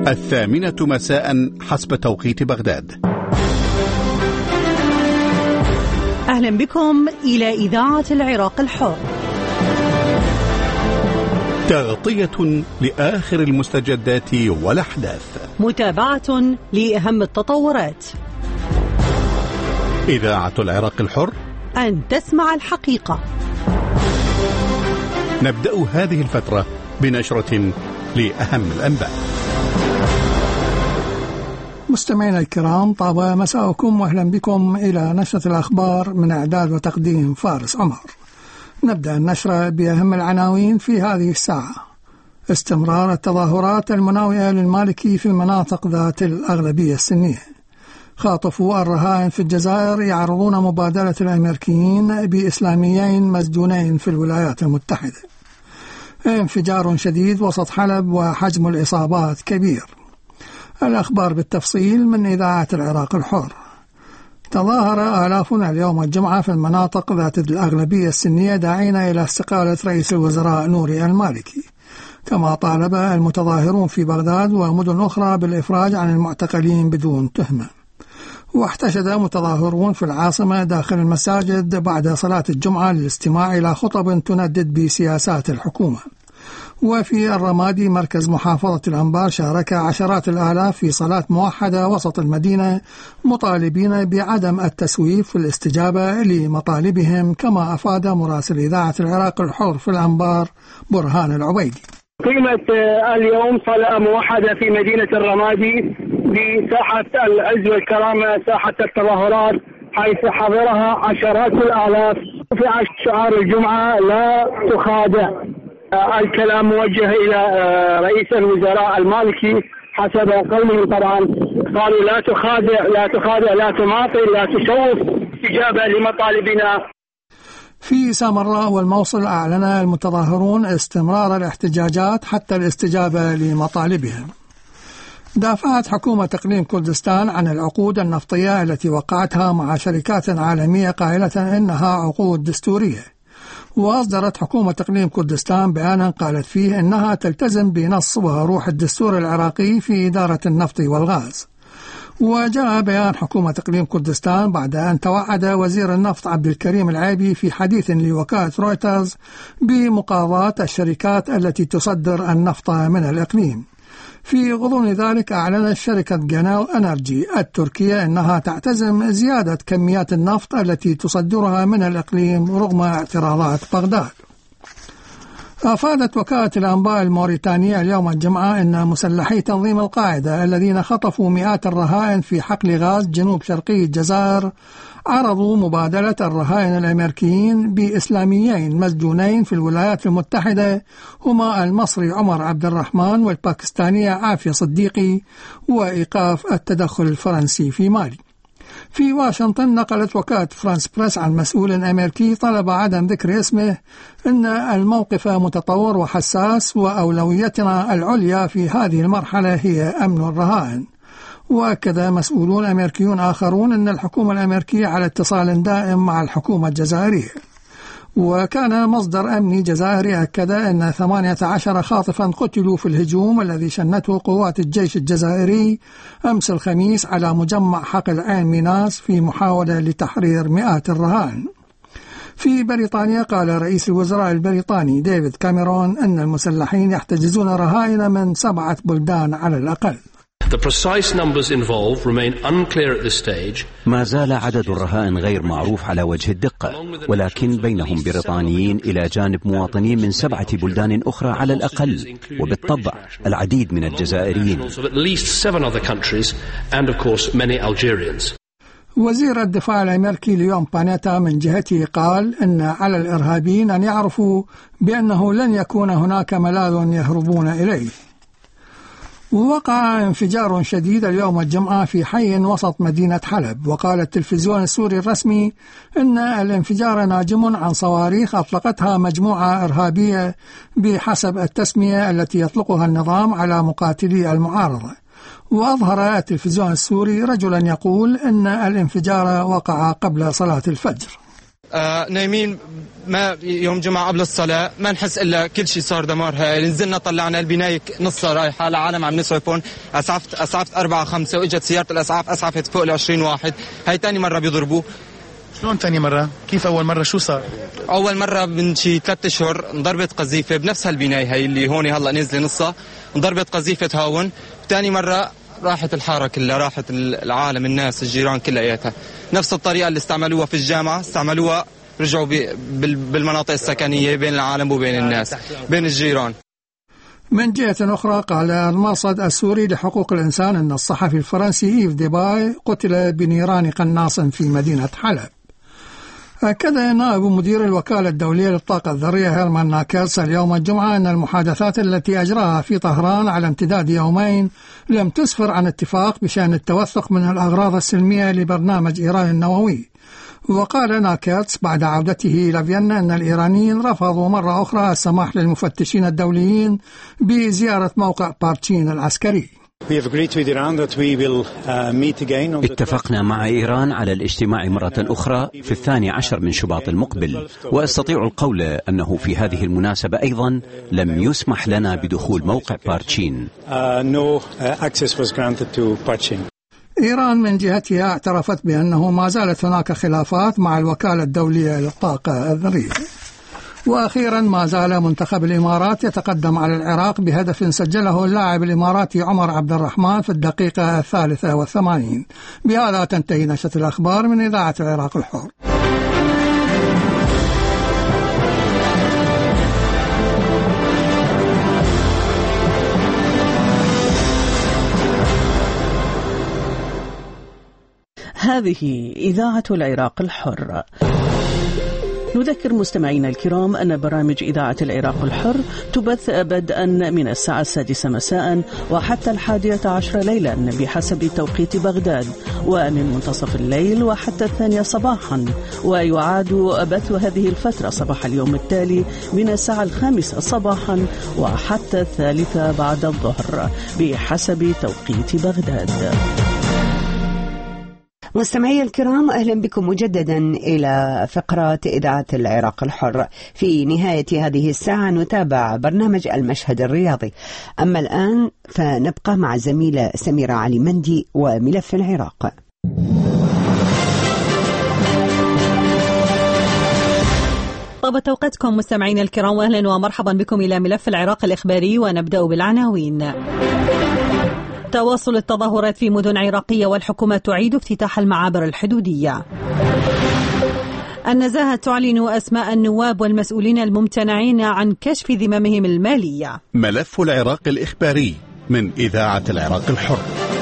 الثامنة مساء حسب توقيت بغداد. أهلا بكم إلى إذاعة العراق الحر. تغطية لآخر المستجدات والأحداث، متابعة لأهم التطورات. إذاعة العراق الحر، أن تسمع الحقيقة. نبدأ هذه الفترة بنشرة لأهم الأنباء. مستمعينا الكرام، طاب مساءكم وأهلا بكم إلى نشرة الأخبار من إعداد وتقديم فارس عمر. نبدأ النشرة بأهم العناوين في هذه الساعة. استمرار التظاهرات المناوئة للمالكي في المناطق ذات الأغلبية السنية. خاطفوا الرهائن في الجزائر يعرضون مبادلة الأمريكيين بإسلاميين مسجونين في الولايات المتحدة. انفجار شديد وسط حلب وحجم الإصابات كبير. الأخبار بالتفصيل من إذاعة العراق الحر. تظاهر آلاف اليوم الجمعة في المناطق ذات الأغلبية السنية داعين إلى استقالة رئيس الوزراء نوري المالكي، كما طالب المتظاهرون في بغداد ومدن أخرى بالإفراج عن المعتقلين بدون تهمة. واحتشد متظاهرون في العاصمة داخل المساجد بعد صلاة الجمعة للاستماع إلى خطب تندد بسياسات الحكومة. وفي الرمادي مركز محافظة الأنبار شارك عشرات الآلاف في صلاة موحدة وسط المدينة مطالبين بعدم التسويف في الاستجابة لمطالبهم، كما أفاد مراسل إذاعة العراق الحر في الأنبار برهان العبيدي. قيمة اليوم صلاة موحدة في مدينة الرمادي بساحة العز والكرامة، ساحة التظاهرات، حيث حضرها عشرات الآلاف. رفع شعار الجمعة لا تخادع. الكلام موجه إلى رئيس الوزراء المالكي حسب قوله، طبعا قالوا لا تخادع لا تخادع لا تماطل لا تشوف، استجابة لمطالبنا. في سامراء والموصل أعلن المتظاهرون استمرار الاحتجاجات حتى الاستجابة لمطالبهم. دافعت حكومة إقليم كردستان عن العقود النفطية التي وقعتها مع شركات عالمية قائلة إنها عقود دستورية. وأصدرت حكومة إقليم كردستان بيانا قالت فيه إنها تلتزم بنص وروح الدستور العراقي في إدارة النفط والغاز. وجاء بيان حكومة إقليم كردستان بعد أن توعد وزير النفط عبد الكريم العيبي في حديث لوكالة رويترز بمقاضاة الشركات التي تصدر النفط من الإقليم. في غضون ذلك أعلنت شركة جنال أنرجي التركية أنها تعتزم زيادة كميات النفط التي تصدرها من الإقليم رغم اعتراضات بغداد. أفادت وكالة الأنباء الموريتانية اليوم الجمعة أن مسلحي تنظيم القاعدة الذين خطفوا مئات الرهائن في حقل غاز جنوب شرقي الجزائر عرضوا مبادلة الرهائن الأمريكيين بإسلاميين مسجونين في الولايات المتحدة، هما المصري عمر عبد الرحمن والباكستانية عافية صديقي، وإيقاف التدخل الفرنسي في مالي. في واشنطن نقلت وكالة فرانس بريس عن مسؤول أمريكي طلب عدم ذكر اسمه أن الموقف متطور وحساس وأولويتنا العليا في هذه المرحلة هي أمن الرهائن. وأكد مسؤولون أمريكيون آخرون أن الحكومة الأمريكية على اتصال دائم مع الحكومة الجزائرية. وكان مصدر أمني جزائري أكد أن 18 خاطفا قتلوا في الهجوم الذي شنته قوات الجيش الجزائري أمس الخميس على مجمع حقل عين ميناس في محاولة لتحرير مئات الرهائن. في بريطانيا قال رئيس الوزراء البريطاني ديفيد كاميرون أن المسلحين يحتجزون رهائن من 7 بلدان على الأقل. The precise numbers involved remain unclear at this stage. ما زال عدد الرهائن غير معروف على وجه الدقة، ولكن بينهم بريطانيين إلى جانب مواطنين من 7 بلدان أخرى على الأقل، وبالطبع العديد من الجزائريين. وزير الدفاع الأمريكي ليون بانيتا من جهته قال إن على الإرهابيين أن يعرفوا بأنه لن يكون هناك ملاذ يهربون إليه. ووقع انفجار شديد اليوم الجمعة في حي وسط مدينة حلب، وقال التلفزيون السوري الرسمي إن الانفجار ناجم عن صواريخ أطلقتها مجموعة إرهابية بحسب التسمية التي يطلقها النظام على مقاتلي المعارضة. وأظهر التلفزيون السوري رجلا يقول إن الانفجار وقع قبل صلاة الفجر. نايمين ما يوم جمعة قبل الصلاة ما نحس إلا كل شيء صار دمار هائل. نزلنا طلعنا البناية نصها رايحة، العالم عم نسعف هون. أسعفت 4-5 وإجت سيارة الأسعاف أسعفت فوق 20 واحد. هاي تاني مرة بيضربوا. شلون تاني مرة؟ كيف أول مرة شو صار؟ أول مرة من شي 3 أشهر انضربت قذيفة بنفس هالبناية هاي اللي هون هلا نزل نصها، انضربت قذيفة هاون. تاني مرة راحت الحارة كلها، راحت العالم، الناس، الجيران كلياتها. نفس الطريقة اللي استعملوها في الجامعة استعملوها، رجعوا بالمناطق السكنية بين العالم وبين الناس، بين الجيران. من جهة أخرى قال المرصد السوري لحقوق الإنسان أن الصحفي الفرنسي إيف ديباي قتل بنيران قناص في مدينة حلب. أكد نائب مدير الوكالة الدولية للطاقة الذرية هيرمان ناكلس اليوم الجمعة أن المحادثات التي أجراها في طهران على امتداد يومين لم تسفر عن اتفاق بشأن التوثق من الأغراض السلمية لبرنامج إيران النووي. وقال ناكلس بعد عودته إلى فيينا أن الإيرانيين رفضوا مرة أخرى السماح للمفتشين الدوليين بزيارة موقع بارتشين العسكري. اتفقنا مع إيران على الاجتماع مرة أخرى في 12 من شباط المقبل، وأستطيع القول أنه في هذه المناسبة أيضا لم يسمح لنا بدخول موقع بارتشين. إيران من جهتها اعترفت بأنه ما زالت هناك خلافات مع الوكالة الدولية للطاقة الذرية. وأخيرا ما زال منتخب الإمارات يتقدم على العراق بهدف سجله اللاعب الإماراتي عمر عبد الرحمن في الدقيقة 83. بهذا تنتهي نشرة الأخبار من إذاعة العراق الحر. هذه إذاعة العراق الحر. نذكر مستمعينا الكرام أن برامج إذاعة العراق الحر تبث بدءا من الساعة 6 مساء وحتى 11 ليلا بحسب توقيت بغداد، ومن منتصف الليل وحتى 2 صباحا، ويعاد بث هذه الفترة صباح اليوم التالي من الساعة 5 صباحا وحتى 3 بعد الظهر بحسب توقيت بغداد. مستمعي الكرام، أهلا بكم مجددا إلى فقرات إذاعة العراق الحر. في نهاية هذه الساعة نتابع برنامج المشهد الرياضي. أما الآن فنبقى مع زميلة سميرة علي مندي وملف العراق. طابت أوقاتكم مستمعين الكرام، وأهلا ومرحبا بكم إلى ملف العراق الإخباري، ونبدأ بالعناوين. تواصل التظاهرات في مدن عراقية والحكومة تعيد افتتاح المعابر الحدودية. النزاهة تعلن أسماء النواب والمسؤولين الممتنعين عن كشف ذممهم المالية. ملف العراق الإخباري من إذاعة العراق الحر.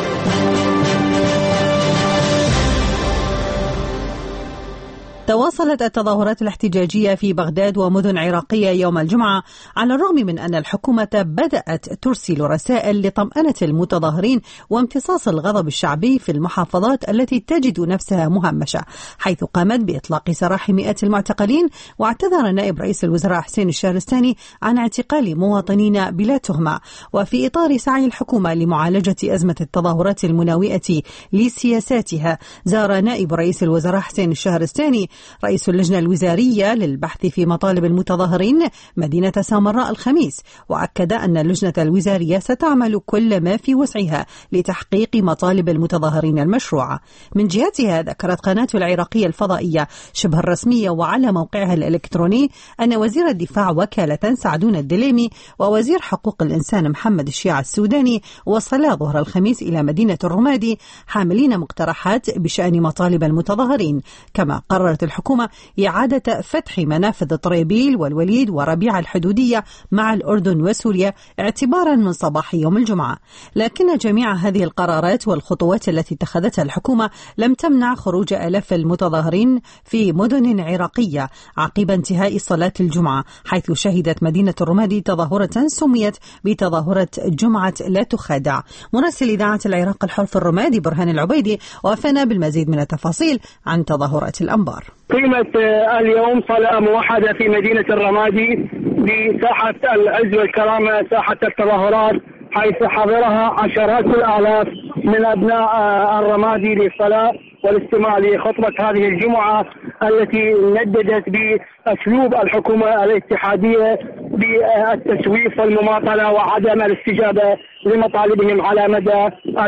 تواصلت التظاهرات الاحتجاجية في بغداد ومدن عراقية يوم الجمعة، على الرغم من أن الحكومة بدأت ترسل رسائل لطمأنة المتظاهرين وامتصاص الغضب الشعبي في المحافظات التي تجد نفسها مهمشة، حيث قامت بإطلاق سراح مئات المعتقلين. واعتذر نائب رئيس الوزراء حسين الشهرستاني عن اعتقال مواطنين بلا تهمة. وفي إطار سعي الحكومة لمعالجة أزمة التظاهرات المناوئة لسياساتها، زار نائب رئيس الوزراء حسين الشهرستاني رئيس اللجنة الوزارية للبحث في مطالب المتظاهرين مدينة سامراء الخميس، وأكد أن اللجنة الوزارية ستعمل كل ما في وسعها لتحقيق مطالب المتظاهرين المشروعة. من جهتها ذكرت قناة العراقية الفضائية شبه الرسمية وعلى موقعها الإلكتروني أن وزير الدفاع وكالة سعدون الدليمي ووزير حقوق الإنسان محمد الشيع السوداني وصلا ظهر الخميس إلى مدينة الرمادي حاملين مقترحات بشأن مطالب المتظاهرين. كما قررت الحكومة إعادة فتح منافذ طريبيل والوليد وربيع الحدودية مع الأردن وسوريا اعتبارا من صباح يوم الجمعة. لكن جميع هذه القرارات والخطوات التي اتخذتها الحكومة لم تمنع خروج آلاف المتظاهرين في مدن عراقية عقب انتهاء صلاة الجمعة، حيث شهدت مدينة الرمادي تظاهرة سميت بتظاهرة جمعة لا تخادع. مراسل إذاعة العراق الحر في الرمادي برهان العبيدي وافانا بالمزيد من التفاصيل عن تظاهرات الأنبار. قيمة اليوم صلاة موحدة في مدينة الرمادي بساحة العز والكرامة، ساحة التظاهرات، حيث حضرها عشرات الآلاف من أبناء الرمادي للصلاة والاستماع لخطبة هذه الجمعة التي نددت بأسلوب الحكومة الاتحادية بالتسويف والمماطلة وعدم الاستجابة لمطالبهم على مدى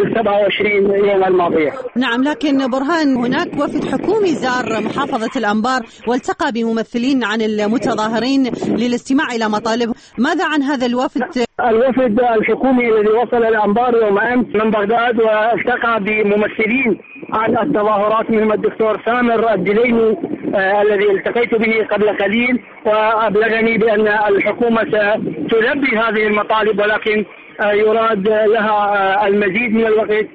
27 يوم الماضية. نعم، لكن برهان هناك وفد حكومي زار محافظة الأنبار والتقى بممثلين عن المتظاهرين للاستماع إلى مطالبهم. ماذا عن هذا الوفد؟ الوفد الحكومي الذي وصل الأنبار يوم أمس من بغداد والتقى بممثلين عن التظاهرات منهم الدكتور سامر الدليمي الذي التقيت به قبل قليل، وأبلغني بأن الحكومة ستلبي هذه المطالب ولكن يراد لها المزيد من الوقت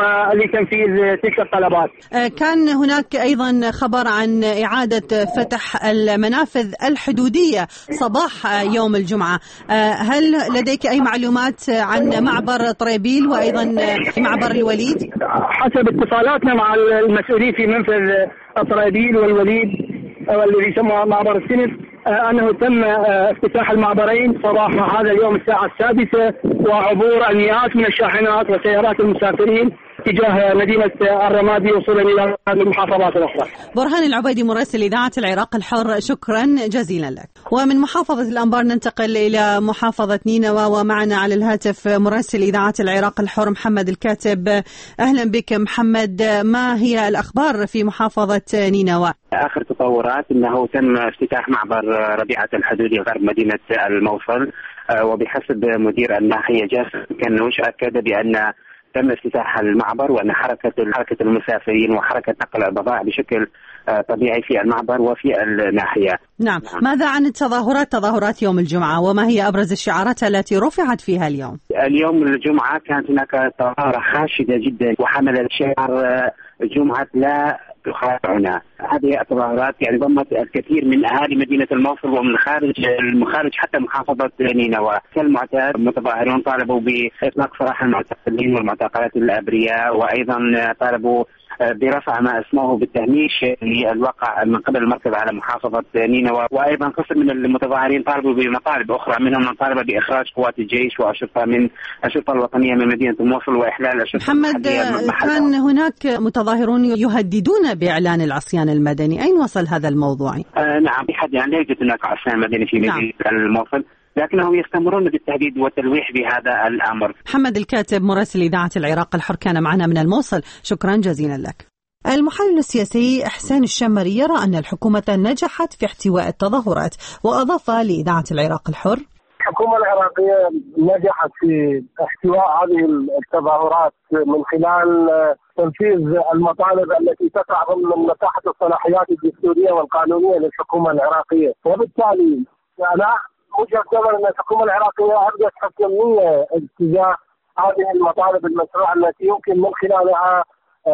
ولتنفيذ تلك الطلبات. كان هناك أيضا خبر عن إعادة فتح المنافذ الحدودية صباح يوم الجمعة. هل لديك أي معلومات عن معبر طريبيل وأيضا معبر الوليد؟ حسب اتصالاتنا مع المسؤولين في منفذ طريبيل والوليد والذي يسمى معبر السنف أنه تم افتتاح المعبرين صباح هذا اليوم الساعة 6 وعبور المئات من الشاحنات وسيارات المسافرين تجاه مدينة الرمادي وصولا إلى المحافظات الأخرى. برهان العبيدي مراسل إذاعة العراق الحر، شكرا جزيلا لك. ومن محافظة الأنبار ننتقل إلى محافظة نينوى ومعنا على الهاتف مراسل إذاعة العراق الحر محمد الكاتب. أهلا بك محمد، ما هي الأخبار في محافظة نينوى؟ آخر تطورات أنه تم افتتاح معبر ربيعة الحدودي غرب مدينة الموصل، وبحسب مدير الناحية جاسم كنوش أكد بأن تم افتتاح المعبر وأن حركة المسافرين وحركة نقل البضائع بشكل طبيعي في المعبر وفي الناحية. نعم، ماذا عن تظاهرات يوم الجمعة وما هي أبرز الشعارات التي رفعت فيها اليوم؟ اليوم الجمعة كانت هناك تظاهرة حاشدة جدا وحملت شعار جمعة لا تخادعنا. هذه التظاهرات يعني ضمت الكثير من أهالي مدينة الموصل ومن المخارج حتى محافظة نينوى. كالمعتاد المتظاهرون طالبوا بإطلاق سراح المعتقلين والمعتقلات الأبرياء، وأيضا طالبوا برفع ما اسموه بالتهميش للواقع من قبل المركز على محافظة نينوى، وأيضا قسم من المتظاهرين طالبوا بمطالب أخرى، منهم من طالب بإخراج قوات الجيش والشرطة من الشرطة الوطنية من مدينة الموصل وإحلال الشرطة محمد، كان هناك متظاهرون يهددون بإعلان العصيان المدني، أين وصل هذا الموضوع؟ نعم، بحد يعني لا يوجد هناك عصيان مدني في مدينة الموصل، لكنهم يستمرون بالتهديد والتلويح بهذا الأمر. محمد الكاتب مراسل إذاعة العراق الحر كان معنا من الموصل، شكرا جزيلا لك. المحلل السياسي إحسان الشمري يرى أن الحكومة نجحت في احتواء التظاهرات، وأضاف لإذاعة العراق الحر: الحكومة العراقية نجحت في احتواء هذه التظاهرات من خلال تنفيذ المطالب التي تقع ضمن مساحة الصلاحيات الدستورية والقانونية للحكومة العراقية، وبالتالي أنا وجهة نظر أن الحكومة العراقية أبدت حسن النية اتجاه هذه المطالب المشروعة التي يمكن من خلالها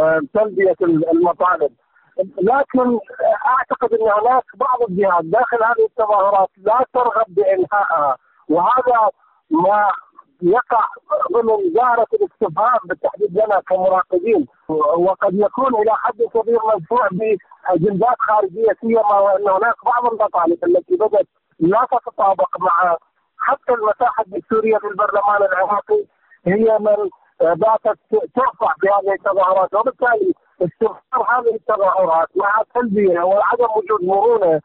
تلبية المطالب، لكن أعتقد أن هناك بعض الجهات داخل هذه التظاهرات لا ترغب بإنهائها، وهذا ما يقع ضمن دائرة الاستفهام بالتحديد لنا كمراقبين، وقد يكون إلى حد كبير مدفوع بأجندات خارجية، سيما وأن هناك بعض المطالب التي بدأت لا تتطابق مع حتى المساحة الدستورية في البرلمان العراقي هي من باتت ترفع بهذه التظاهرات، وبالتالي استمرار هذه التظاهرات مع التلبية وعدم وجود مرونة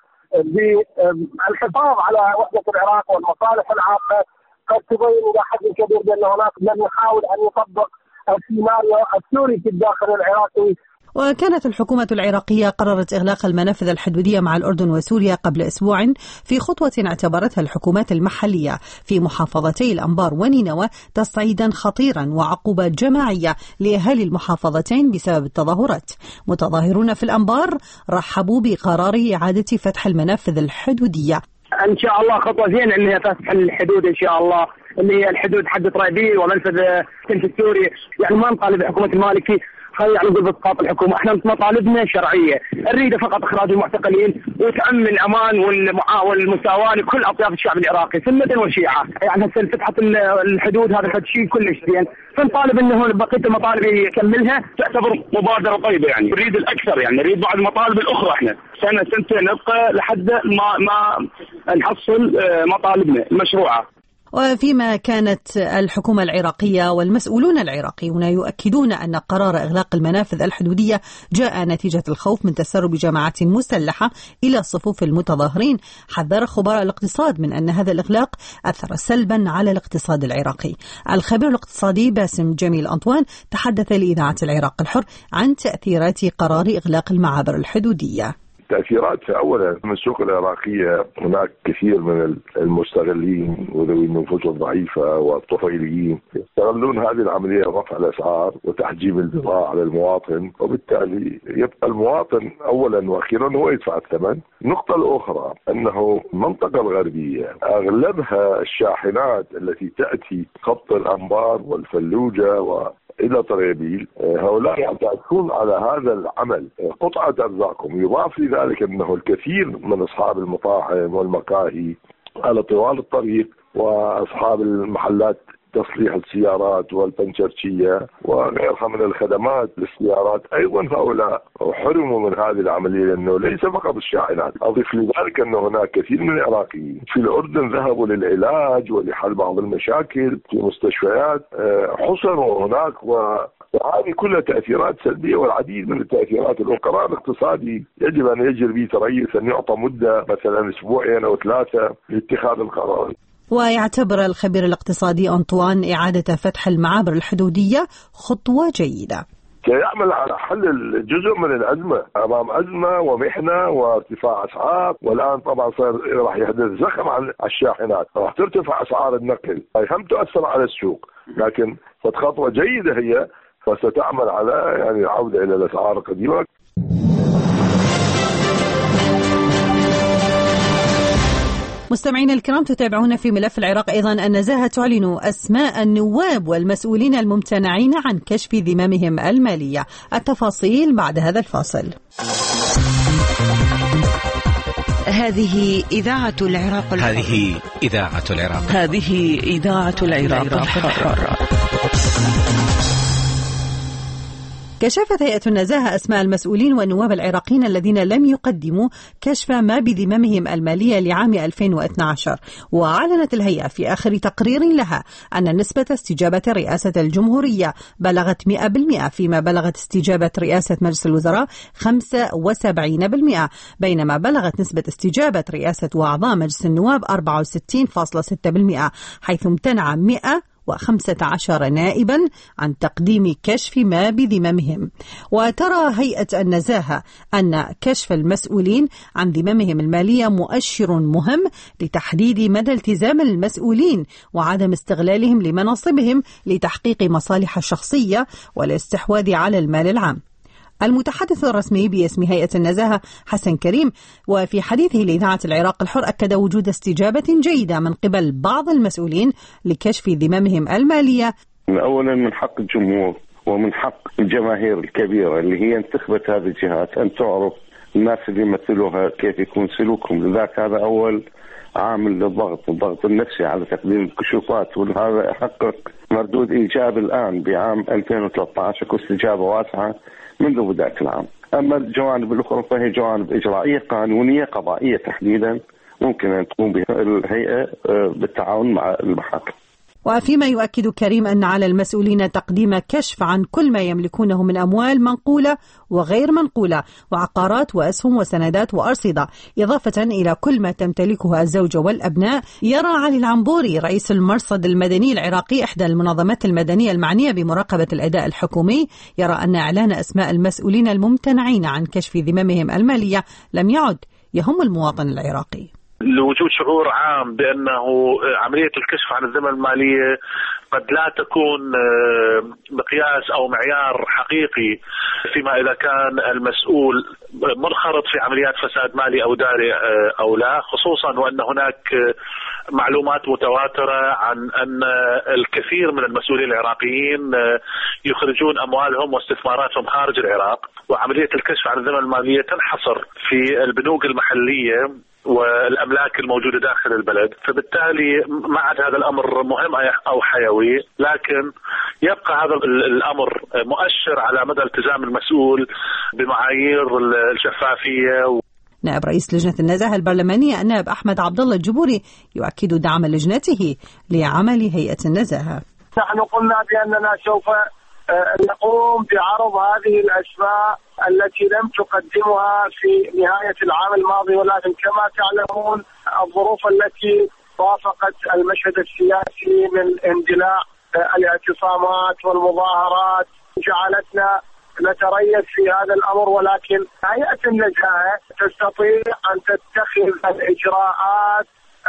بالحفاظ على وحدة العراق والمصالح العامة قد تبين إلى حد كبير بأن هناك من يحاول أن يطبق السيناريو السوري في الداخل العراقي. وكانت الحكومة العراقية قررت إغلاق المنافذ الحدودية مع الأردن وسوريا قبل أسبوع في خطوة اعتبرتها الحكومات المحلية في محافظتي الأنبار ونينوى تصعيدا خطيرا وعقوبة جماعية لأهالي المحافظتين بسبب التظاهرات. متظاهرون في الأنبار رحبوا بقرار إعادة فتح المنافذ الحدودية. إن شاء الله خطوة زينة إنها فتح الحدود إن شاء الله، اللي هي الحدود حد طريبيل ومنفذ سنف السوري. يعني ما نطالب حكومة المالكي خلي يعني نقول بسقاط الحكومة، احنا مطالبنا شرعية، نريد فقط اخراج المعتقلين وتأمن الامان والمساواة لكل اطياف الشعب العراقي سنة وشيعة. يعني هسه فتحت الحدود هذا شيء كلش زين، فنطالب انه بقية المطالب يكملها تعتبر مبادرة طيبة. يعني نريد الاكثر، يعني نريد بعض المطالب الاخرى، احنا سنتين نبقى لحد ما نحصل مطالبنا المشروعة. وفيما كانت الحكومة العراقية والمسؤولون العراقيون يؤكدون أن قرار إغلاق المنافذ الحدودية جاء نتيجة الخوف من تسرب جماعات مسلحة إلى صفوف المتظاهرين، حذر خبراء الاقتصاد من أن هذا الإغلاق أثر سلبا على الاقتصاد العراقي. الخبير الاقتصادي باسم جميل أنطوان تحدث لإذاعة العراق الحر عن تأثيرات قرار إغلاق المعابر الحدودية. تأثيرات أولا من السوق العراقية، هناك كثير من المستغلين وذوي النفوذ الضعيفة والطفيليين يستغلون هذه العملية رفع الأسعار وتحجيم البضاعة على المواطن، وبالتالي يبقى المواطن أولا وأخيرا هو يدفع الثمن. النقطة الأخرى أنه المنطقة الغربية أغلبها الشاحنات التي تأتي خط الأنبار والفلوجة إلى طرابيل، هؤلاء يعتمدون على هذا العمل قطعة أرزاقهم. يضاف لذلك أنه الكثير من أصحاب المطاعم والمقاهي على طوال الطريق وأصحاب المحلات تصليح السيارات والبنشرشية وغيرها من الخدمات للسيارات أيضا هؤلاء حرموا من هذه العملية، لأنه ليس فقط الشاحنات. أضيف لذلك أن هناك كثير من العراقيين في الأردن ذهبوا للعلاج ولحل بعض المشاكل في مستشفيات، حصروا هناك، وهذه كلها تأثيرات سلبية والعديد من التأثيرات. القرار الاقتصادي يجب أن يجري به تريث، أن يعطى مدة مثلا أسبوعين أو 3 لاتخاذ القرار. ويعتبر الخبير الاقتصادي أنطوان إعادة فتح المعابر الحدودية خطوة جيدة. سيعمل على حل جزء من الأزمة، أمام أزمة ومحنة وارتفاع أسعار، والآن طبعا راح يحدث زخم على الشاحنات، راح ترتفع أسعار النقل، هم تؤثر على السوق، لكن خطوة جيدة هي، فستعمل على يعني العودة إلى الأسعار القديمة. مستمعينا الكرام، تتابعون في ملف العراق أيضا النزاهة تعلن أسماء النواب والمسؤولين الممتنعين عن كشف ذممهم المالية. التفاصيل بعد هذا الفاصل. هذه إذاعة العراق الحر. هذه إذاعة العراق. هذه إذاعة العراق الحر. كشفت هيئة النزاهة أسماء المسؤولين والنواب العراقيين الذين لم يقدموا كشف ما بذممهم المالية لعام 2012. وأعلنت الهيئة في آخر تقرير لها أن نسبة استجابة رئاسة الجمهورية بلغت 100%، فيما بلغت استجابة رئاسة مجلس الوزراء 75%، بينما بلغت نسبة استجابة رئاسة وأعضاء مجلس النواب 64.6%، حيث امتنع 115 نائبا عن تقديم كشف ما بذممهم. وترى هيئة النزاهة أن كشف المسؤولين عن ذممهم المالية مؤشر مهم لتحديد مدى التزام المسؤولين وعدم استغلالهم لمناصبهم لتحقيق مصالح شخصية والاستحواذ على المال العام. المتحدث الرسمي باسم هيئة النزاهة حسن كريم، وفي حديثه لإذاعة العراق الحر، أكد وجود استجابة جيدة من قبل بعض المسؤولين لكشف ذممهم المالية. أولا من حق الجمهور ومن حق الجماهير الكبيرة اللي هي انتخبت هذه الجهات أن تعرف الناس اللي يمثلوها كيف يكون سلوكهم، لذلك هذا أول عامل للضغط، الضغط النفسي على تقديم الكشوفات، وهذا يحقق مردود إيجابي الآن بعام 2013 واستجابة واسعة منذ بداية العام. أما الجوانب الأخرى فهي جوانب إجرائية قانونية قضائية تحديدا ممكن أن تقوم بها الهيئة بالتعاون مع المحاكم. وفيما يؤكد كريم أن على المسؤولين تقديم كشف عن كل ما يملكونه من أموال منقولة وغير منقولة وعقارات وأسهم وسندات وأرصدة، إضافة إلى كل ما تمتلكها الزوجة والأبناء. يرى علي العنبوري رئيس المرصد المدني العراقي، إحدى المنظمات المدنية المعنية بمراقبة الأداء الحكومي، يرى أن إعلان أسماء المسؤولين الممتنعين عن كشف ذممهم المالية لم يعد يهم المواطن العراقي. لوجود شعور عام بأنه عملية الكشف عن الذمم المالية قد لا تكون مقياس أو معيار حقيقي فيما إذا كان المسؤول منخرط في عمليات فساد مالي أو داري أو لا، خصوصا وأن هناك معلومات متواترة عن أن الكثير من المسؤولين العراقيين يخرجون أموالهم واستثماراتهم خارج العراق، وعملية الكشف عن الذمم المالية تنحصر في البنوك المحلية والأملاك الموجودة داخل البلد. فبالتالي ما عاد هذا الأمر مهم أو حيوي، لكن يبقى هذا الأمر مؤشر على مدى التزام المسؤول بمعايير الشفافية. نائب رئيس لجنة النزاهة البرلمانية النائب أحمد عبد الله الجبوري يؤكد دعم لجنته لعمل هيئة النزاهة. نحن قلنا بأننا سوف نقوم بعرض هذه الأسماء التي لم تقدمها في نهاية العام الماضي، ولكن كما تعلمون الظروف التي وافقت المشهد السياسي من اندلاع الاعتصامات والمظاهرات جعلتنا نتريث في هذا الأمر، ولكن هيئة النزاهة تستطيع أن تتخذ الإجراءات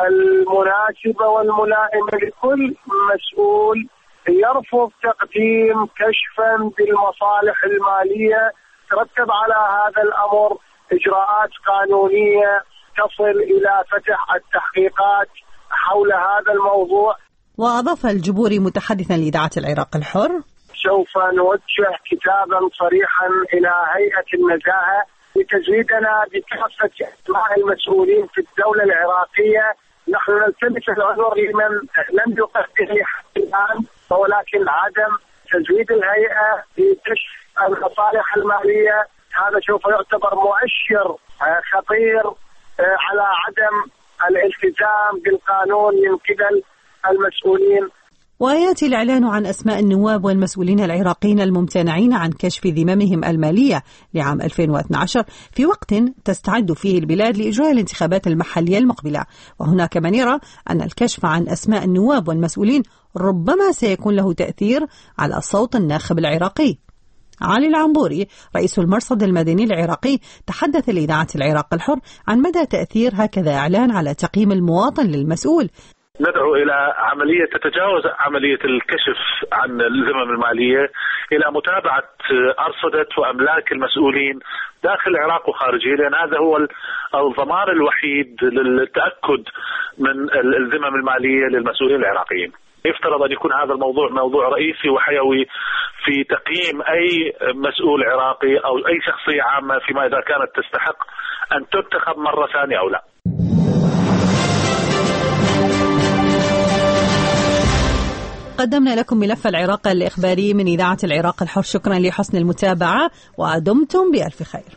المناسبة والملائمة لكل مسؤول يرفض تقديم كشفا بالمصالح المالية. ترتب على هذا الأمر إجراءات قانونية تصل إلى فتح التحقيقات حول هذا الموضوع. وأضاف الجبوري متحدثا لإذاعة العراق الحر: سوف نوجه كتابا صريحا إلى هيئة النزاهة لتزويدنا بكافة أسماء المسؤولين في الدولة العراقية. نحن نلتمس العذر لمن لم يقدم حتى الآن، ولكن عدم تزويد الهيئة بكشف المصالح المالية هذا سوف يعتبر مؤشر خطير على عدم الالتزام بالقانون من قبل المسؤولين. ويأتي الإعلان عن أسماء النواب والمسؤولين العراقيين الممتنعين عن كشف ذممهم المالية لعام 2012 في وقت تستعد فيه البلاد لإجراء الانتخابات المحلية المقبلة. وهناك من يرى أن الكشف عن أسماء النواب والمسؤولين ربما سيكون له تأثير على صوت الناخب العراقي. علي العنبوري رئيس المرصد المدني العراقي تحدث لإذاعة العراق الحر عن مدى تأثير هكذا إعلان على تقييم المواطن للمسؤول. ندعو إلى عملية تتجاوز عملية الكشف عن الذمم المالية إلى متابعة أرصدة وأملاك المسؤولين داخل العراق وخارجه، لأن هذا هو الضمان الوحيد للتأكد من الذمم المالية للمسؤولين العراقيين. يفترض أن يكون هذا الموضوع موضوع رئيسي وحيوي في تقييم أي مسؤول عراقي أو أي شخصية عامة فيما إذا كانت تستحق أن تنتخب مرة ثانية أو لا. قدمنا لكم ملف العراق الإخباري من إذاعة العراق الحر. شكرا لحسن المتابعة ودمتم بألف خير.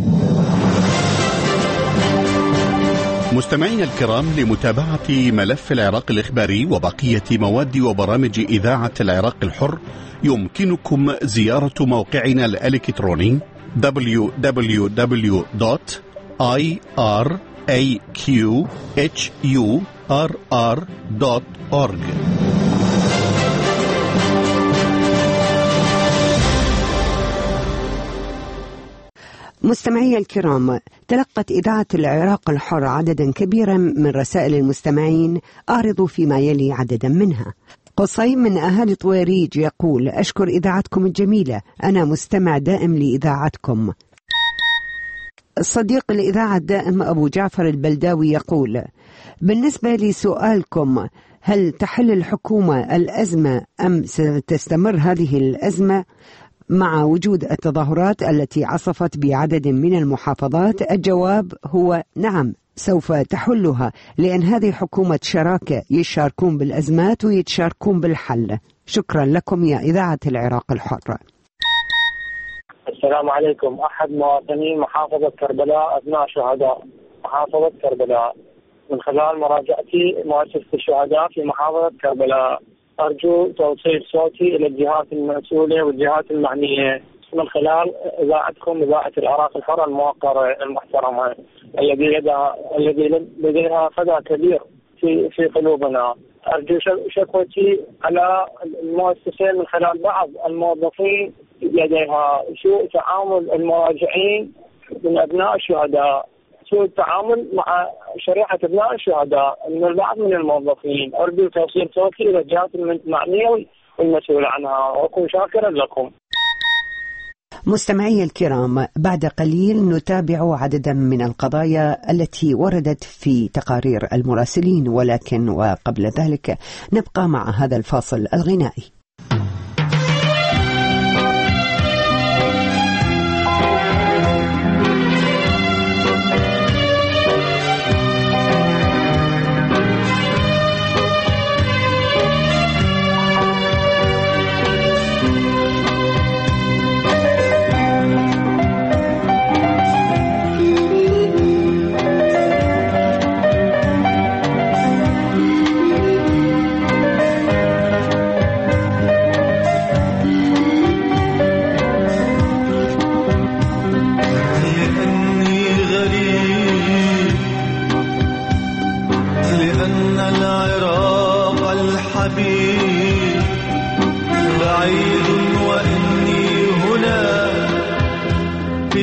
مستمعينا الكرام، لمتابعة ملف العراق الإخباري وبقية مواد وبرامج إذاعة العراق الحر يمكنكم زيارة موقعنا الإلكتروني www.iraqhurr.org. مستمعي الكرام، تلقت إذاعة العراق الحر عددا كبيرا من رسائل المستمعين، أعرض فيما يلي عددا منها. قصي من أهالي طويريج يقول: أشكر إذاعتكم الجميلة، أنا مستمع دائم لإذاعتكم. الصديق الإذاعة الدائم أبو جعفر البلداوي يقول: بالنسبة لسؤالكم، هل تحل الحكومة الأزمة أم ستستمر هذه الأزمة مع وجود التظاهرات التي عصفت بعدد من المحافظات؟ الجواب هو نعم، سوف تحلها، لأن هذه حكومة شراكة، يشاركون بالأزمات ويتشاركون بالحل. شكرا لكم يا إذاعة العراق الحر. السلام عليكم. أحد مواطني محافظة كربلاء، أبناء شهداء محافظة كربلاء، من خلال مراجعتي مؤسسة الشهداء في محافظة كربلاء، أرجو توصيل صوتي إلى الجهات المسؤولة والجهات المعنية من خلال إذاعتكم، إذاعة العراق الحر الموقرة المحترمة، الذي لديها فدى كبير في قلوبنا. أرجو شكوتي على المؤسسة من خلال بعض الموظفين لديها سوء تعامل المراجعين من أبناء الشهداء، سوء التعامل مع شريحة أبناء الشهداء من البعض من الموظفين. أرجو توصيل صوتي إلى الجهات المعنية والمسؤولة عنها، وأكون شاكرا لكم. مستمعي الكرام، بعد قليل نتابع عددا من القضايا التي وردت في تقارير المراسلين، ولكن وقبل ذلك نبقى مع هذا الفاصل الغنائي.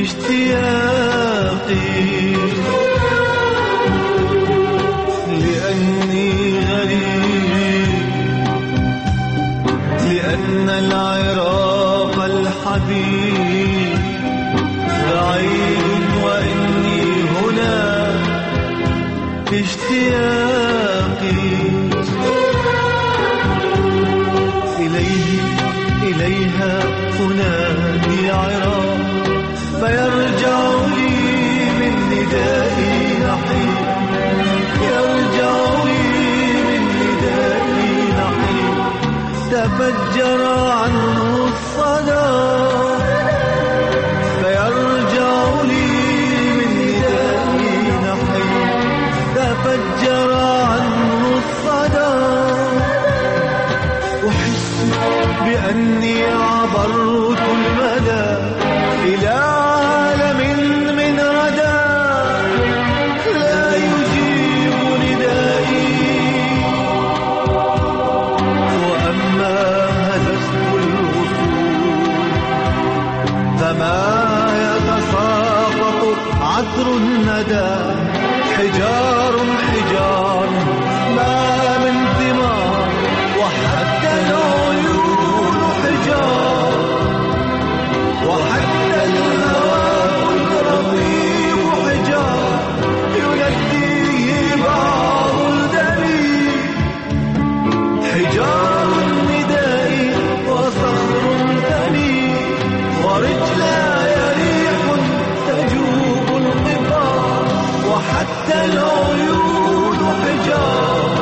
اشتياقي لأني غريب، لأن العراق الحبيب بعيد وإني هنا في اشتياقي إليها أنادي عراق، فيرجع لي من ندائي نحيب، يرجع لي من ندائي نحيب، تفجر عنه الصدى، فيرجع لي من ندائي نحيب، تفجر عنه الصدى، أحس بأني عبرت المدى إلى عالم من ردى، لا يجيب ندائي، وأما هززت الوصول فما يتساقط عطر الندى، حجار حجار ما من ثمار، وحتى العيون حجار، وحتى الهواء الرطيب حجار، يناديه بعض الدليل، حجار النداء وصخر ثمين، ورجلاي ريح تجوب القطار، وحتى العيون حجار،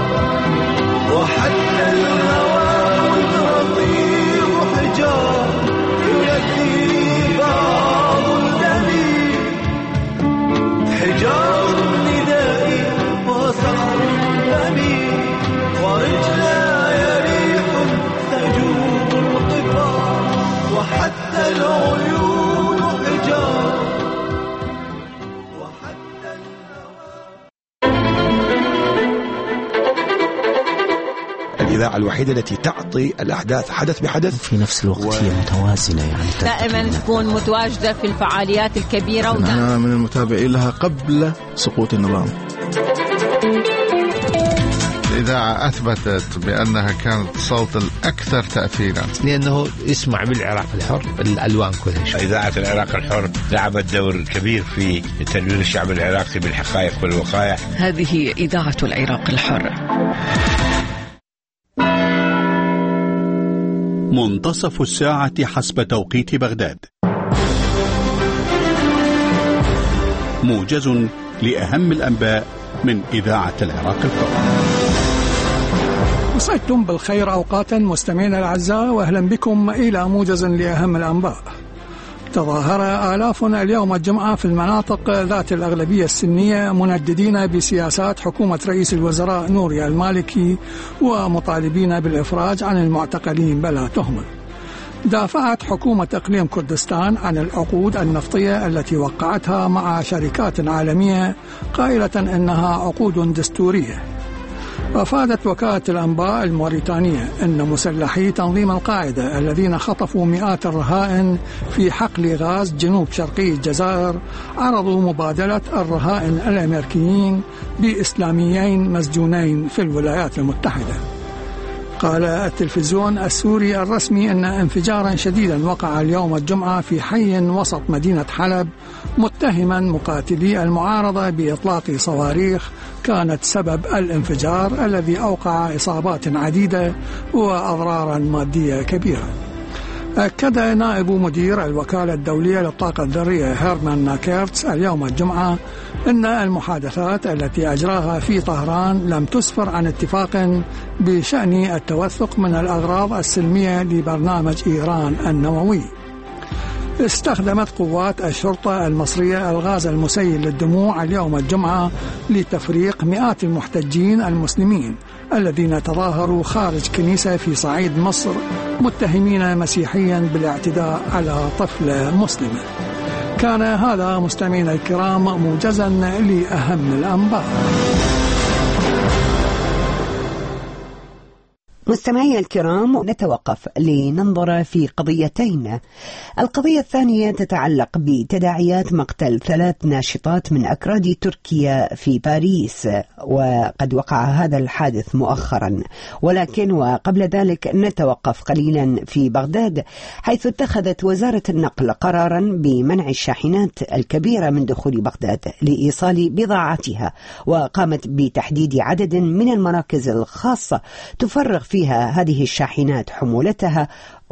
وحتى الهواء الرطيب حجار، يناديه بعض الدليل، حجار النداء وصخر ثمين، ورجلاي ريح تجوب القطار، وحتى العيون حجار، وحتى الإذاعة الوحيدة التي تعطي الأحداث حدث بحدث في نفس الوقت هي متوازنة، يعني دائما تكون متواجدة في الفعاليات الكبيرة. أنا من المتابعين لها قبل سقوط النظام. الإذاعة أثبتت بأنها كانت صوت الأكثر تأثيرا، لأنه يسمع بالعراق الحر الألوان كلها. إذاعة العراق الحر لعبت دور كبير في تدوير الشعب العراقي بالحقائق والوقائع. هذه إذاعة العراق الحر. منتصف الساعة حسب توقيت بغداد. موجز لأهم الأنباء من إذاعة العراق الحر. مسعدتم بالخير أوقاتا مستمعينا الأعزاء، وأهلا بكم إلى موجز لأهم الأنباء. تظاهر آلاف اليوم الجمعة في المناطق ذات الأغلبية السنية منددين بسياسات حكومة رئيس الوزراء نوري المالكي، ومطالبين بالإفراج عن المعتقلين بلا تهمة. دافعت حكومة إقليم كردستان عن العقود النفطية التي وقعتها مع شركات عالمية، قائلة إنها عقود دستورية. أفادت وكالة الأنباء الموريتانية أن مسلحي تنظيم القاعدة الذين خطفوا مئات الرهائن في حقل غاز جنوب شرقي الجزائر عرضوا مبادلة الرهائن الأمريكيين بإسلاميين مسجونين في الولايات المتحدة. قال التلفزيون السوري الرسمي أن انفجارا شديدا وقع اليوم الجمعة في حي وسط مدينة حلب، متهما مقاتلي المعارضة بإطلاق صواريخ كانت سبب الانفجار الذي أوقع إصابات عديدة وأضرارا مادية كبيرة. أكد نائب مدير الوكالة الدولية للطاقة الذرية هيرمان ناكيرتس اليوم الجمعة أن المحادثات التي أجراها في طهران لم تسفر عن اتفاق بشأن التوثق من الأغراض السلمية لبرنامج إيران النووي. استخدمت قوات الشرطة المصرية الغاز المسيل للدموع اليوم الجمعة لتفريق مئات المحتجين المسلمين الذين تظاهروا خارج كنيسة في صعيد مصر متهمين مسيحيا بالاعتداء على طفلة مسلمة. كان هذا مستمعينا الكرام موجزا لأهم الأنباء. مستمعي الكرام، نتوقف لننظر في قضيتين. القضية الثانية تتعلق بتداعيات مقتل 3 ناشطات من أكراد تركيا في باريس، وقد وقع هذا الحادث مؤخرا، ولكن وقبل ذلك نتوقف قليلا في بغداد، حيث اتخذت وزارة النقل قرارا بمنع الشاحنات الكبيرة من دخول بغداد لإيصال بضاعتها، وقامت بتحديد عدد من المراكز الخاصة تفرغ فيها هذه الشاحنات حمولتها،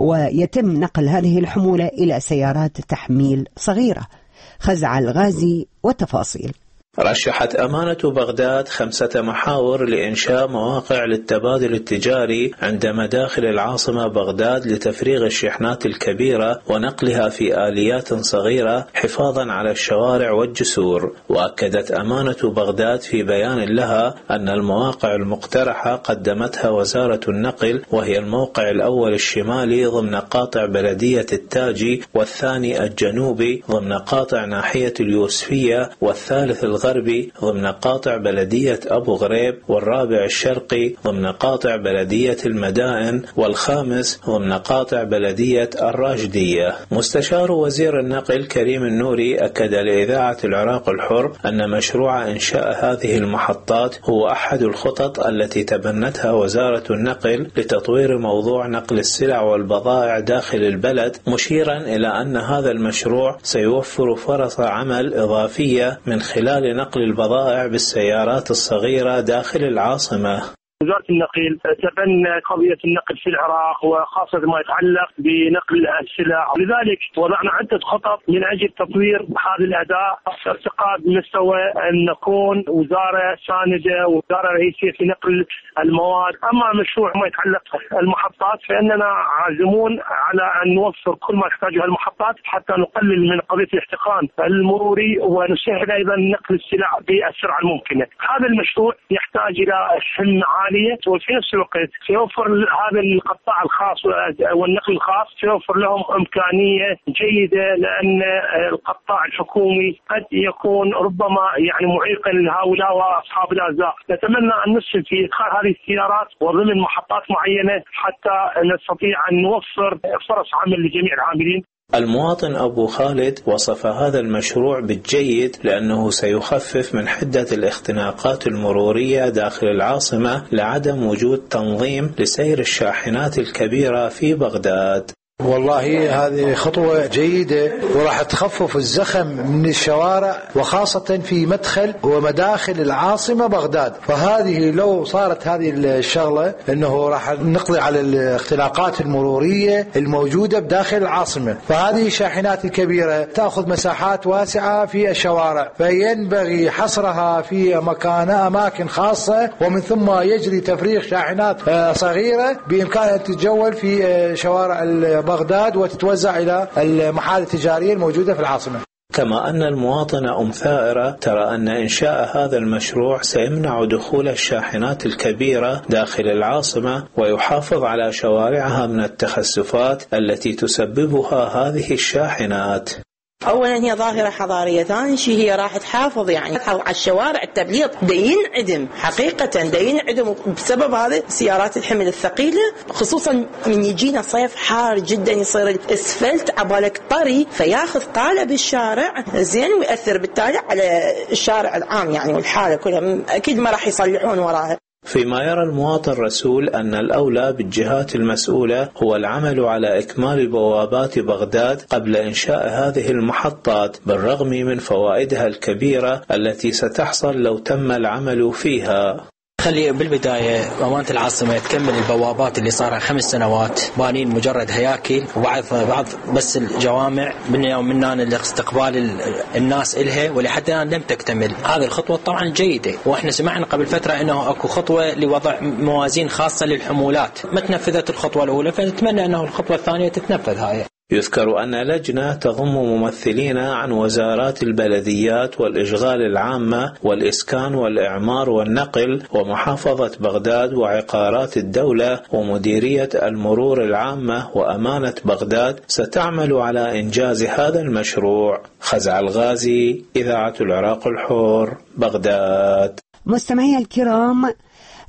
ويتم نقل هذه الحمولة إلى سيارات تحميل صغيرة. خزع الغازي وتفاصيل. رشحت أمانة بغداد 5 محاور لإنشاء مواقع للتبادل التجاري عند مداخل العاصمة بغداد لتفريغ الشحنات الكبيرة ونقلها في آليات صغيرة حفاظا على الشوارع والجسور. وأكدت أمانة بغداد في بيان لها أن المواقع المقترحة قدمتها وزارة النقل، وهي الموقع الأول الشمالي ضمن قاطع بلدية التاجي، والثاني الجنوبي ضمن قاطع ناحية اليوسفية، والثالث الغربي ضمن قاطع بلدية أبو غريب، والرابع الشرقي ضمن قاطع بلدية المدائن، والخامس ضمن قاطع بلدية الراشدية. مستشار وزير النقل كريم النوري أكد لإذاعة العراق الحر أن مشروع إنشاء هذه المحطات هو أحد الخطط التي تبنتها وزارة النقل لتطوير موضوع نقل السلع والبضائع داخل البلد، مشيرا إلى أن هذا المشروع سيوفر فرص عمل إضافية من خلال نقل البضائع بالسيارات الصغيرة داخل العاصمة. وزارة النقل تبنى قضية النقل في العراق، وخاصة ما يتعلق بنقل السلع، لذلك وضعنا عدة خطط من أجل تطوير هذا الأداء، ارتقاء بمستوى أن نكون وزارة ساندة ووزارة رئيسية في نقل المواد. أما مشروع ما يتعلق المحطات فإننا عازمون على أن نوفر كل ما تحتاجه المحطات حتى نقلل من قضية الاحتقان المروري، ونسهل أيضا نقل السلع بالسرعة الممكنة. هذا المشروع يحتاج إلى حمل عالي، وفي نفس الوقت سيوفر هذا القطاع الخاص والنقل الخاص سيوفر لهم إمكانية جيدة، لأن القطاع الحكومي قد يكون ربما معيقا لهؤلاء وأصحاب الأرزاق. نتمنى أن نسهم في إدخال هذه السيارات وضمن محطات معينة حتى نستطيع أن نوفر فرص عمل لجميع العاملين. المواطن أبو خالد وصف هذا المشروع بالجيد لأنه سيخفف من حدة الاختناقات المرورية داخل العاصمة لعدم وجود تنظيم لسير الشاحنات الكبيرة في بغداد. والله هذه خطوة جيدة وراح تخفف الزخم من الشوارع، وخاصة في مدخل ومداخل العاصمة بغداد. فهذه لو صارت هذه الشغلة انه راح نقضي على الاختلاقات المرورية الموجودة بداخل العاصمة. فهذه الشاحنات الكبيرة تأخذ مساحات واسعة في الشوارع، فينبغي حصرها في أماكن خاصة، ومن ثم يجري تفريغ شاحنات صغيرة بإمكانها تتجول في شوارع بغداد وتتوزع إلى المحال التجارية الموجودة في العاصمة. كما أن المواطنة ثائرة ترى أن إنشاء هذا المشروع سيمنع دخول الشاحنات الكبيرة داخل العاصمة، ويحافظ على شوارعها من التخسفات التي تسببها هذه الشاحنات. أولا هي ظاهرة حضارية، ثاني شيء هي راح تحافظ على الشوارع. التبليط دا ينعدم حقيقة، دا ينعدم بسبب هذه السيارات الحمل الثقيلة، خصوصا من يجينا صيف حار جدا يصير الاسفلت عبالك طري فياخذ قالب الشارع زين، ويأثر بالتالي على الشارع العام والحالة كلها أكيد ما راح يصلحون وراها. فيما يرى المواطن رسول أن الأولى بالجهات المسؤولة هو العمل على إكمال بوابات بغداد قبل إنشاء هذه المحطات، بالرغم من فوائدها الكبيرة التي ستحصل لو تم العمل فيها. خلي بالبداية أمانة العاصمة تكمل البوابات اللي صار 5 سنوات بانين مجرد هياكل، وبعض بس الجوامع من يوم منان الاستقبال الناس إلها، ولحد الآن لم تكتمل. هذه الخطوة طبعا جيدة، وإحنا سمعنا قبل فترة إنه أكو خطوة لوضع موازين خاصة للحمولات، ما تنفذت الخطوة الأولى، فنتمنى أنه الخطوة الثانية تتنفذ. هاي يذكر أن لجنة تضم ممثلين عن وزارات البلديات والإشغال العامة والإسكان والإعمار والنقل ومحافظة بغداد وعقارات الدولة ومديرية المرور العامة وأمانة بغداد ستعمل على إنجاز هذا المشروع. خزع الغازي، إذاعة العراق الحر، بغداد. مستمعي الكرام،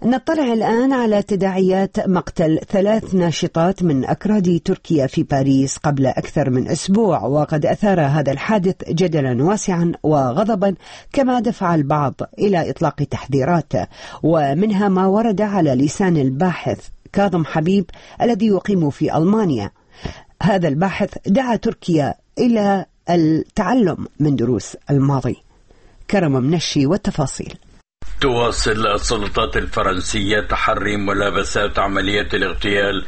نطلع الآن على تداعيات مقتل 3 ناشطات من أكراد تركيا في باريس قبل أكثر من أسبوع، وقد أثار هذا الحادث جدلا واسعا وغضبا، كما دفع البعض إلى إطلاق تحذيرات، ومنها ما ورد على لسان الباحث كاظم حبيب الذي يقيم في ألمانيا. هذا الباحث دعا تركيا إلى التعلم من دروس الماضي. كرم منشي والتفاصيل. تواصل السلطات الفرنسية تحري ملابسات عملية الاغتيال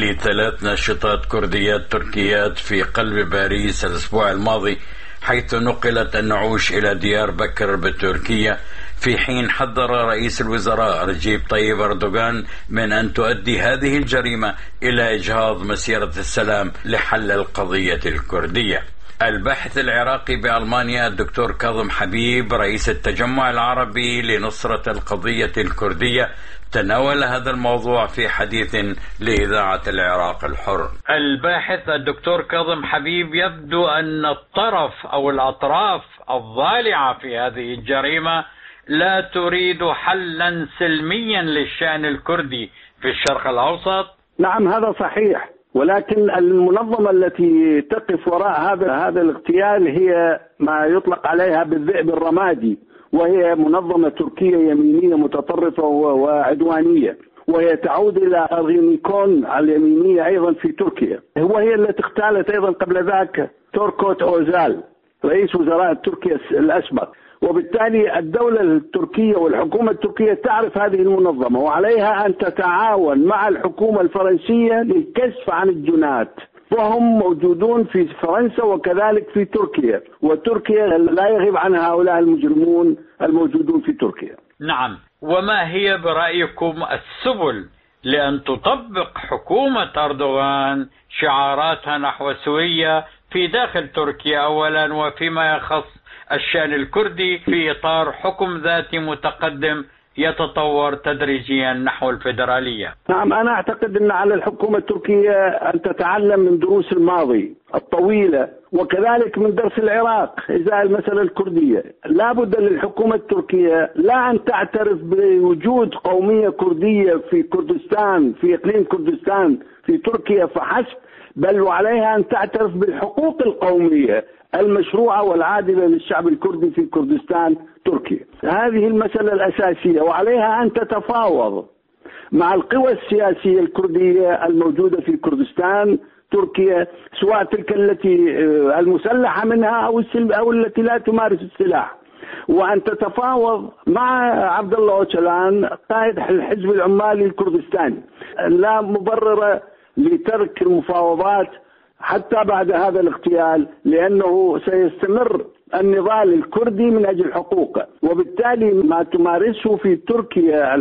ل3 ناشطات كرديات تركيات في قلب باريس الأسبوع الماضي، حيث نقلت النعوش إلى ديار بكر بتركيا، في حين حذر رئيس الوزراء رجيب طيب أردوغان من أن تؤدي هذه الجريمة إلى إجهاض مسيرة السلام لحل القضية الكردية. الباحث العراقي بألمانيا الدكتور كاظم حبيب رئيس التجمع العربي لنصرة القضية الكردية تناول هذا الموضوع في حديث لإذاعة العراق الحر. الباحث الدكتور كاظم حبيب، يبدو أن الطرف أو الأطراف الضالعة في هذه الجريمة لا تريد حلا سلميا للشأن الكردي في الشرق الأوسط. نعم هذا صحيح، ولكن المنظمة التي تقف وراء هذا الاغتيال هي ما يطلق عليها بالذئب الرمادي، وهي منظمة تركية يمينية متطرفة وعدوانية، وهي تعود إلى أرغينيكون اليمينية أيضا في تركيا، وهي التي اغتالت أيضا قبل ذاك توركوت أوزال رئيس وزراء تركيا الأسبق. وبالتالي الدولة التركية والحكومة التركية تعرف هذه المنظمة، وعليها أن تتعاون مع الحكومة الفرنسية للكشف عن الجنات، وهم موجودون في فرنسا وكذلك في تركيا، وتركيا لا يغيب عن هؤلاء المجرمون الموجودون في تركيا. نعم، وما هي برأيكم السبل لأن تطبق حكومة أردوغان شعاراتها نحو سوريا في داخل تركيا أولا، وفيما يخص الشأن الكردي في إطار حكم ذاتي متقدم يتطور تدريجيا نحو الفيدرالية؟ نعم، أنا أعتقد أن على الحكومة التركية أن تتعلم من دروس الماضي الطويلة، وكذلك من درس العراق إزاء المسألة الكردية. لا بد للحكومة التركية لا أن تعترف بوجود قومية كردية في كردستان، في إقليم كردستان في تركيا فحسب، بل وعليها أن تعترف بالحقوق القومية المشروعة والعادلة للشعب الكردي في كردستان تركيا. هذه المسألة الأساسية، وعليها أن تتفاوض مع القوى السياسية الكردية الموجودة في كردستان تركيا، سواء تلك التي المسلحة منها أو التي لا تمارس السلاح، وأن تتفاوض مع عبد الله أوچالان قائد الحزب العمالي الكردستاني. لا مبرر لترك المفاوضات حتى بعد هذا الاغتيال، لأنه سيستمر النضال الكردي من أجل حقوقه، وبالتالي ما تمارسه في تركيا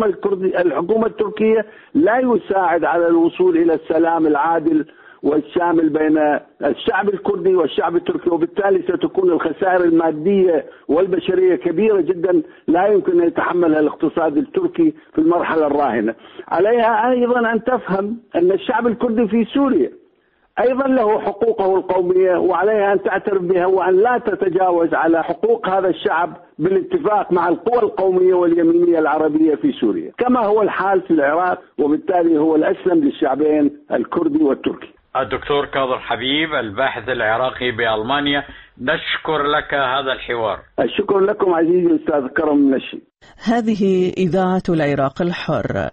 الحكومة التركية لا يساعد على الوصول إلى السلام العادل والشامل بين الشعب الكردي والشعب التركي، وبالتالي ستكون الخسائر المادية والبشرية كبيرة جدا لا يمكن أن يتحملها الاقتصاد التركي في المرحلة الراهنة. عليها أيضا أن تفهم أن الشعب الكردي في سوريا أيضا له حقوقه القومية، وعليها أن تعترف بها، وأن لا تتجاوز على حقوق هذا الشعب بالاتفاق مع القوى القومية واليمينية العربية في سوريا، كما هو الحال في العراق، وبالتالي هو الأسلم للشعبين الكردي والتركي. الدكتور كاظم حبيب الباحث العراقي بألمانيا، نشكر لك هذا الحوار. الشكر لكم عزيزي الأستاذ كرم منشي. هذه إذاعة العراق الحر.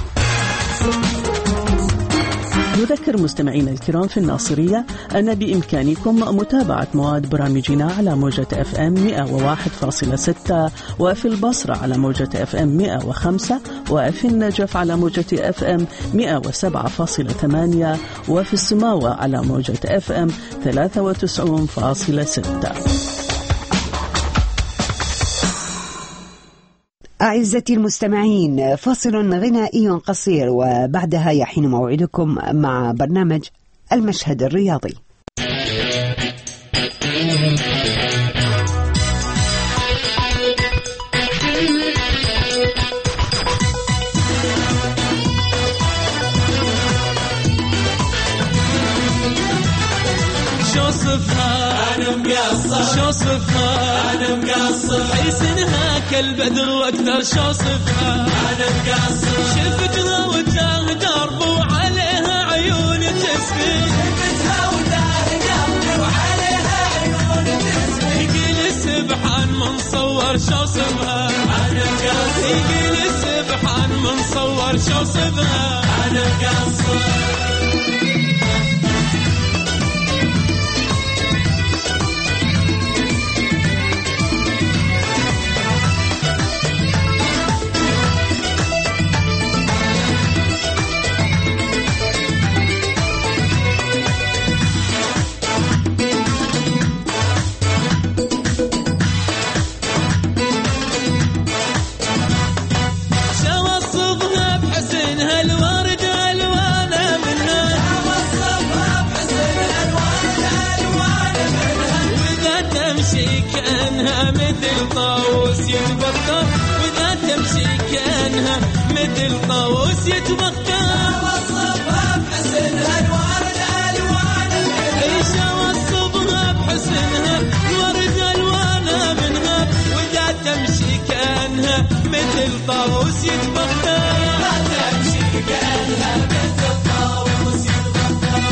نذكر مستمعينا الكرام في الناصرية أن بإمكانكم متابعة مواد برامجنا على موجة FM 101.6، وفي البصرة على موجة FM 105، وفي النجف على موجة FM 107.8، وفي السماوة على موجة FM 93.6. أعزتي المستمعين، فاصل غنائي قصير وبعدها يحين موعدكم مع برنامج المشهد الرياضي. شو صفها أنا مقصر شو صفها أنا مقصر حسنها كالبدر وأكثر شو صفها أنا مقصر شفتها وجاه درب وعليها عيون تسفي شفتها وجاه درب وعليها عيون تسفي يقول سبحان من صور شو صفها أنا مقصر يقول سبحان من صور شو صفها أنا مقصر مثل طاووس يتبختر وإذا تمشي كأنها مثل طاووس يتبختر وصفها بحسنها الورد ألوان منها وصفها بحسنها الورد ألوان منها وإذا تمشي كأنها مثل طاووس يتبختر وإذا تمشي كأنها مثل طاووس يتبختر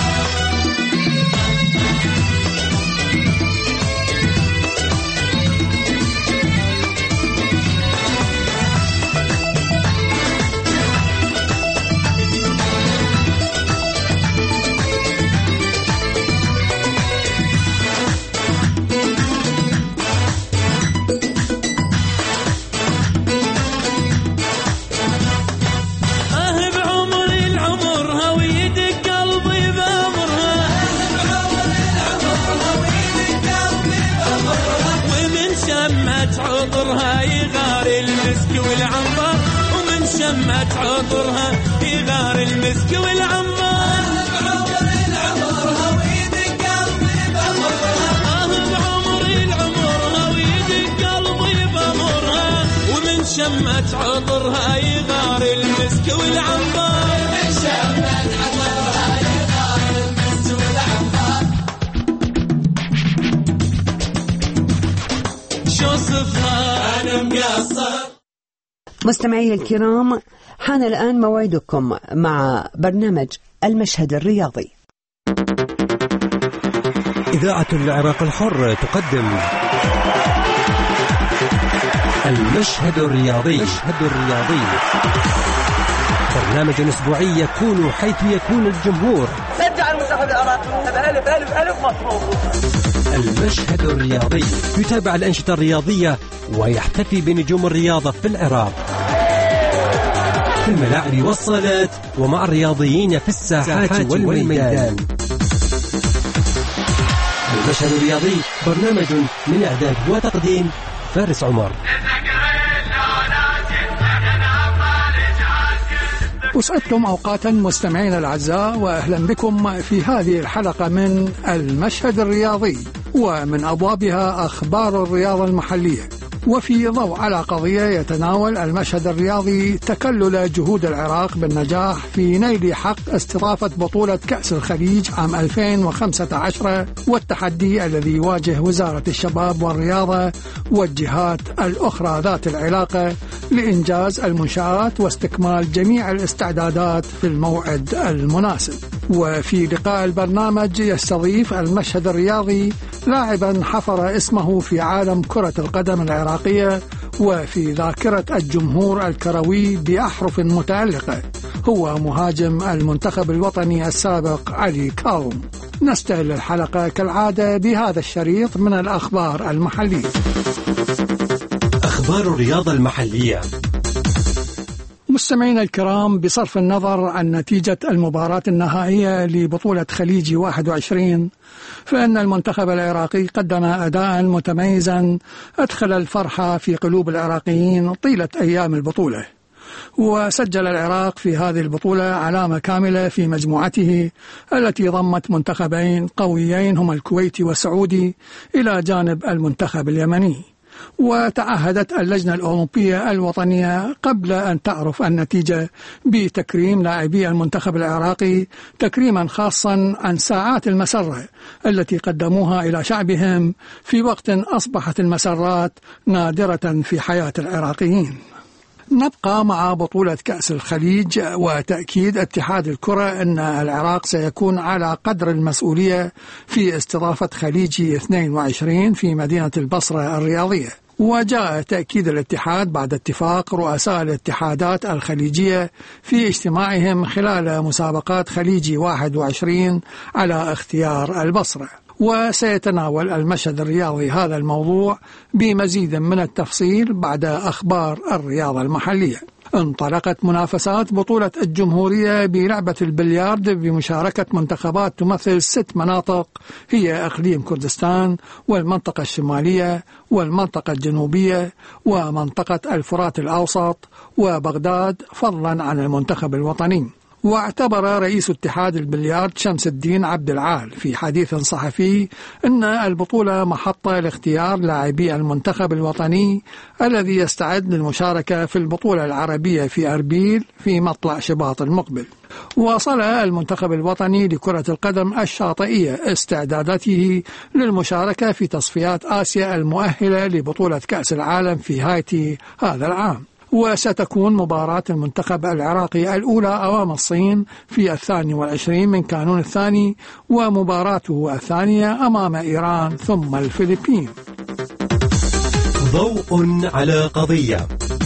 عطرها يغار المسك والعنبر ومن شمت عطرها يغار المسك والعنبر بعمر العمرها ويدق قلبي بأمرها ومن شمت عطرها يغار المسك والعنبر من شمت عطرها يغار المسك والعنبر شو صفها أنا مقصر. مستمعي الكرام، حان الآن موعدكم مع برنامج المشهد الرياضي. إذاعة العراق الحر تقدم المشهد الرياضي. المشهد الرياضي برنامج أسبوعي يكون حيث يكون الجمهور. شجع المنتخب العراقي ألف ألف ألف مطلوب. المشهد الرياضي يتابع الأنشطة الرياضية ويحتفي بنجوم الرياضة في العراق في الملاعب والصالات ومع الرياضيين في الساحات والميدان. المشهد الرياضي برنامج من إعداد وتقديم فارس عمر. أسعدكم أوقاتا مستمعين الأعزاء، وأهلا بكم في هذه الحلقة من المشهد الرياضي، ومن أبوابها أخبار الرياضة المحلية. وفي ضوء على قضية يتناول المشهد الرياضي تكلل جهود العراق بالنجاح في نيل حق استضافة بطولة كأس الخليج عام 2015 والتحدي الذي يواجه وزارة الشباب والرياضة والجهات الأخرى ذات العلاقة لإنجاز المنشآت واستكمال جميع الاستعدادات في الموعد المناسب. وفي لقاء البرنامج يستضيف المشهد الرياضي لاعبا حفر اسمه في عالم كرة القدم العراقية وفي ذاكرة الجمهور الكروي بأحرف متعلقة، هو مهاجم المنتخب الوطني السابق علي كاوم. نستهل الحلقة كالعادة بهذا الشريط من الأخبار المحلية. أخبار الرياضة المحلية. مستمعين الكرام، بصرف النظر عن نتيجة المباراة النهائية لبطولة خليج 21، فإن المنتخب العراقي قدم أداء متميزا أدخل الفرحة في قلوب العراقيين طيلة أيام البطولة. وسجل العراق في هذه البطولة علامة كاملة في مجموعته التي ضمت منتخبين قويين هما الكويتي والسعودي إلى جانب المنتخب اليمني. وتعهدت اللجنة الأولمبية الوطنية قبل أن تعرف النتيجة بتكريم لاعبي المنتخب العراقي تكريما خاصا عن ساعات المسرة التي قدموها إلى شعبهم في وقت أصبحت المسرات نادرة في حياة العراقيين. نبقى مع بطولة كأس الخليج وتأكيد اتحاد الكرة أن العراق سيكون على قدر المسؤولية في استضافة خليجي 22 في مدينة البصرة الرياضية. وجاء تأكيد الاتحاد بعد اتفاق رؤساء الاتحادات الخليجية في اجتماعهم خلال مسابقات خليجي 21 على اختيار البصرة. وسيتناول المشهد الرياضي هذا الموضوع بمزيد من التفصيل بعد أخبار الرياضة المحلية. انطلقت منافسات بطولة الجمهورية بلعبة البليارد بمشاركة منتخبات تمثل 6 مناطق هي إقليم كردستان والمنطقة الشمالية والمنطقة الجنوبية ومنطقة الفرات الأوسط وبغداد، فضلا عن المنتخب الوطني. واعتبر رئيس اتحاد البليارد شمس الدين عبد العال في حديث صحفي أن البطولة محطة لاختيار لاعبي المنتخب الوطني الذي يستعد للمشاركة في البطولة العربية في أربيل في مطلع شباط المقبل. واصل المنتخب الوطني لكرة القدم الشاطئية استعداداته للمشاركة في تصفيات آسيا المؤهلة لبطولة كأس العالم في هايتي هذا العام. وستكون مباراة المنتخب العراقي الأولى أمام الصين في 22 من كانون الثاني، ومباراته الثانية أمام إيران ثم الفلبين. ضوء على قضية.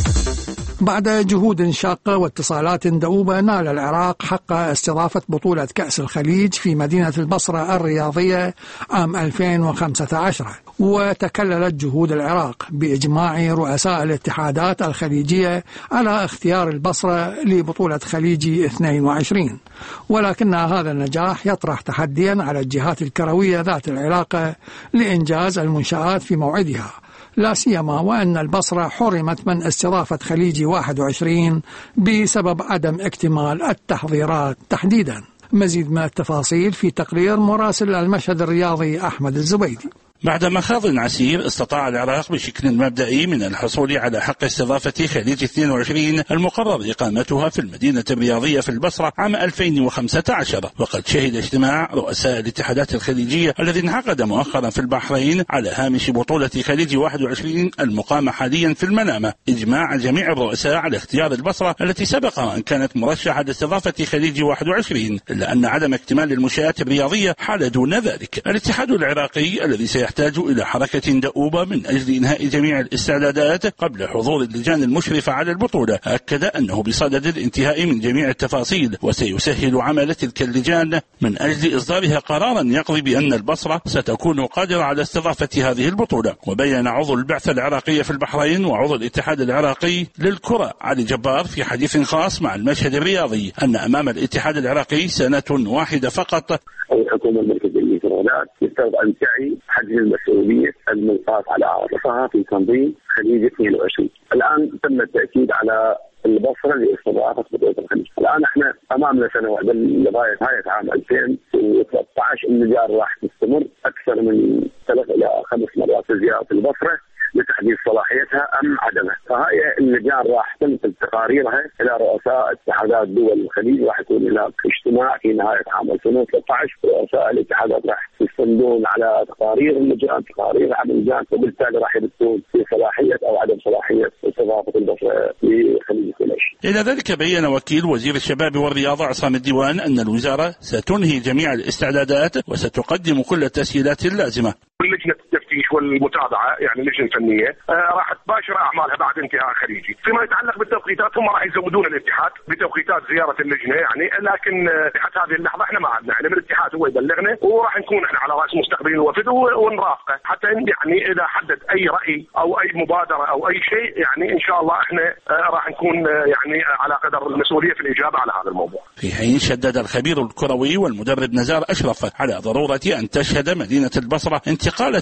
بعد جهود شاقة واتصالات دؤوبة نال العراق حق استضافة بطولة كأس الخليج في مدينة البصرة الرياضية عام 2015. وتكللت جهود العراق بإجماع رؤساء الاتحادات الخليجية على اختيار البصرة لبطولة خليجي 22، ولكن هذا النجاح يطرح تحديا على الجهات الكروية ذات العلاقة لإنجاز المنشآت في موعدها، لا سيما وأن البصرة حرمت من استضافة خليجي 21 بسبب عدم اكتمال التحضيرات تحديدا. مزيد من التفاصيل في تقرير مراسل المشهد الرياضي أحمد الزبيدي. بعد مخاض عسير استطاع العراق بشكل مبدئي من الحصول على حق استضافة خليج 22 المقرر إقامتها في المدينة الرياضية في البصرة عام 2015، وقد شهد اجتماع رؤساء الاتحادات الخليجية الذي انعقد مؤخرا في البحرين على هامش بطولة خليج 21 المقامة حاليا في المنامة إجماع جميع الرؤساء على اختيار البصرة التي سبق أن كانت مرشحة لاستضافة خليج 21، إلا أن عدم اكتمال المنشآت الرياضية حال دون ذلك. الاتحاد العراقي الذي سيحتاج إلى حركة دؤوبة من أجل إنهاء جميع الاستعدادات قبل حضور اللجان المشرفة على البطولة، أكد أنه بصدد الانتهاء من جميع التفاصيل وسيسهل عمل تلك اللجان من أجل إصدارها قرارا يقضي بأن البصرة ستكون قادرة على استضافة هذه البطولة. وبين عضو البعثة العراقية في البحرين وعضو الاتحاد العراقي للكرة علي جبار في حديث خاص مع المشهد الرياضي أن أمام الاتحاد العراقي سنة واحدة فقط. الحكومة المركزية يفترض أن تعي حجم المسؤولية الملقاة على عاتقها في تنظيم خليج 22. الآن تم التأكيد على البصرة لاستضافة بطولة الخليج. الآن احنا أمامنا سنة واحدة لغاية نهاية عام 2013 اللجان راح تستمر أكثر من 3 إلى 5 مرات زيارة البصرة لتحديد صلاحيتها أم عدمها. فهي اللجان راح تنقل تقاريرها إلى رؤساء اتحادات دول الخليج. راح يكون هناك اجتماع في نهاية عام 2013 رؤساء الاتحادات راح يستندون على تقارير اللجان، تقارير عن اللجان، وبالتالي راح يبتون في صلاحية أو عدم صلاحية استضافة البصرة لخليج 22. إلى ذلك بين وكيل وزير الشباب والرياضة عصام الديوان أن الوزارة ستنهي جميع الاستعدادات وستقدم كل التسهيلات اللازمة. لجنة التفتيش والمتابعة يعني اللجنة الفنية راح تباشر أعمالها بعد انتهاء خليجي. فيما يتعلق بالتوقيتات هم راح يزودون الاتحاد بتوقيتات زيارة اللجنة يعني، لكن حتى هذه اللحظة احنا ما عندنا علم. الاتحاد هو يبلغنا وراح نكون احنا على رأس مستقبلين الوفد ونرافقه حتى يعني إذا حدد أي رأي أو أي مبادرة أو أي شيء يعني إن شاء الله احنا راح نكون يعني على قدر المسؤولية في الإجابة على هذا الموضوع. في حين شدد الخبير الكروي والمدرب نزار أشرف على ضرورة أن تشهد مدينة البصرة انتقالة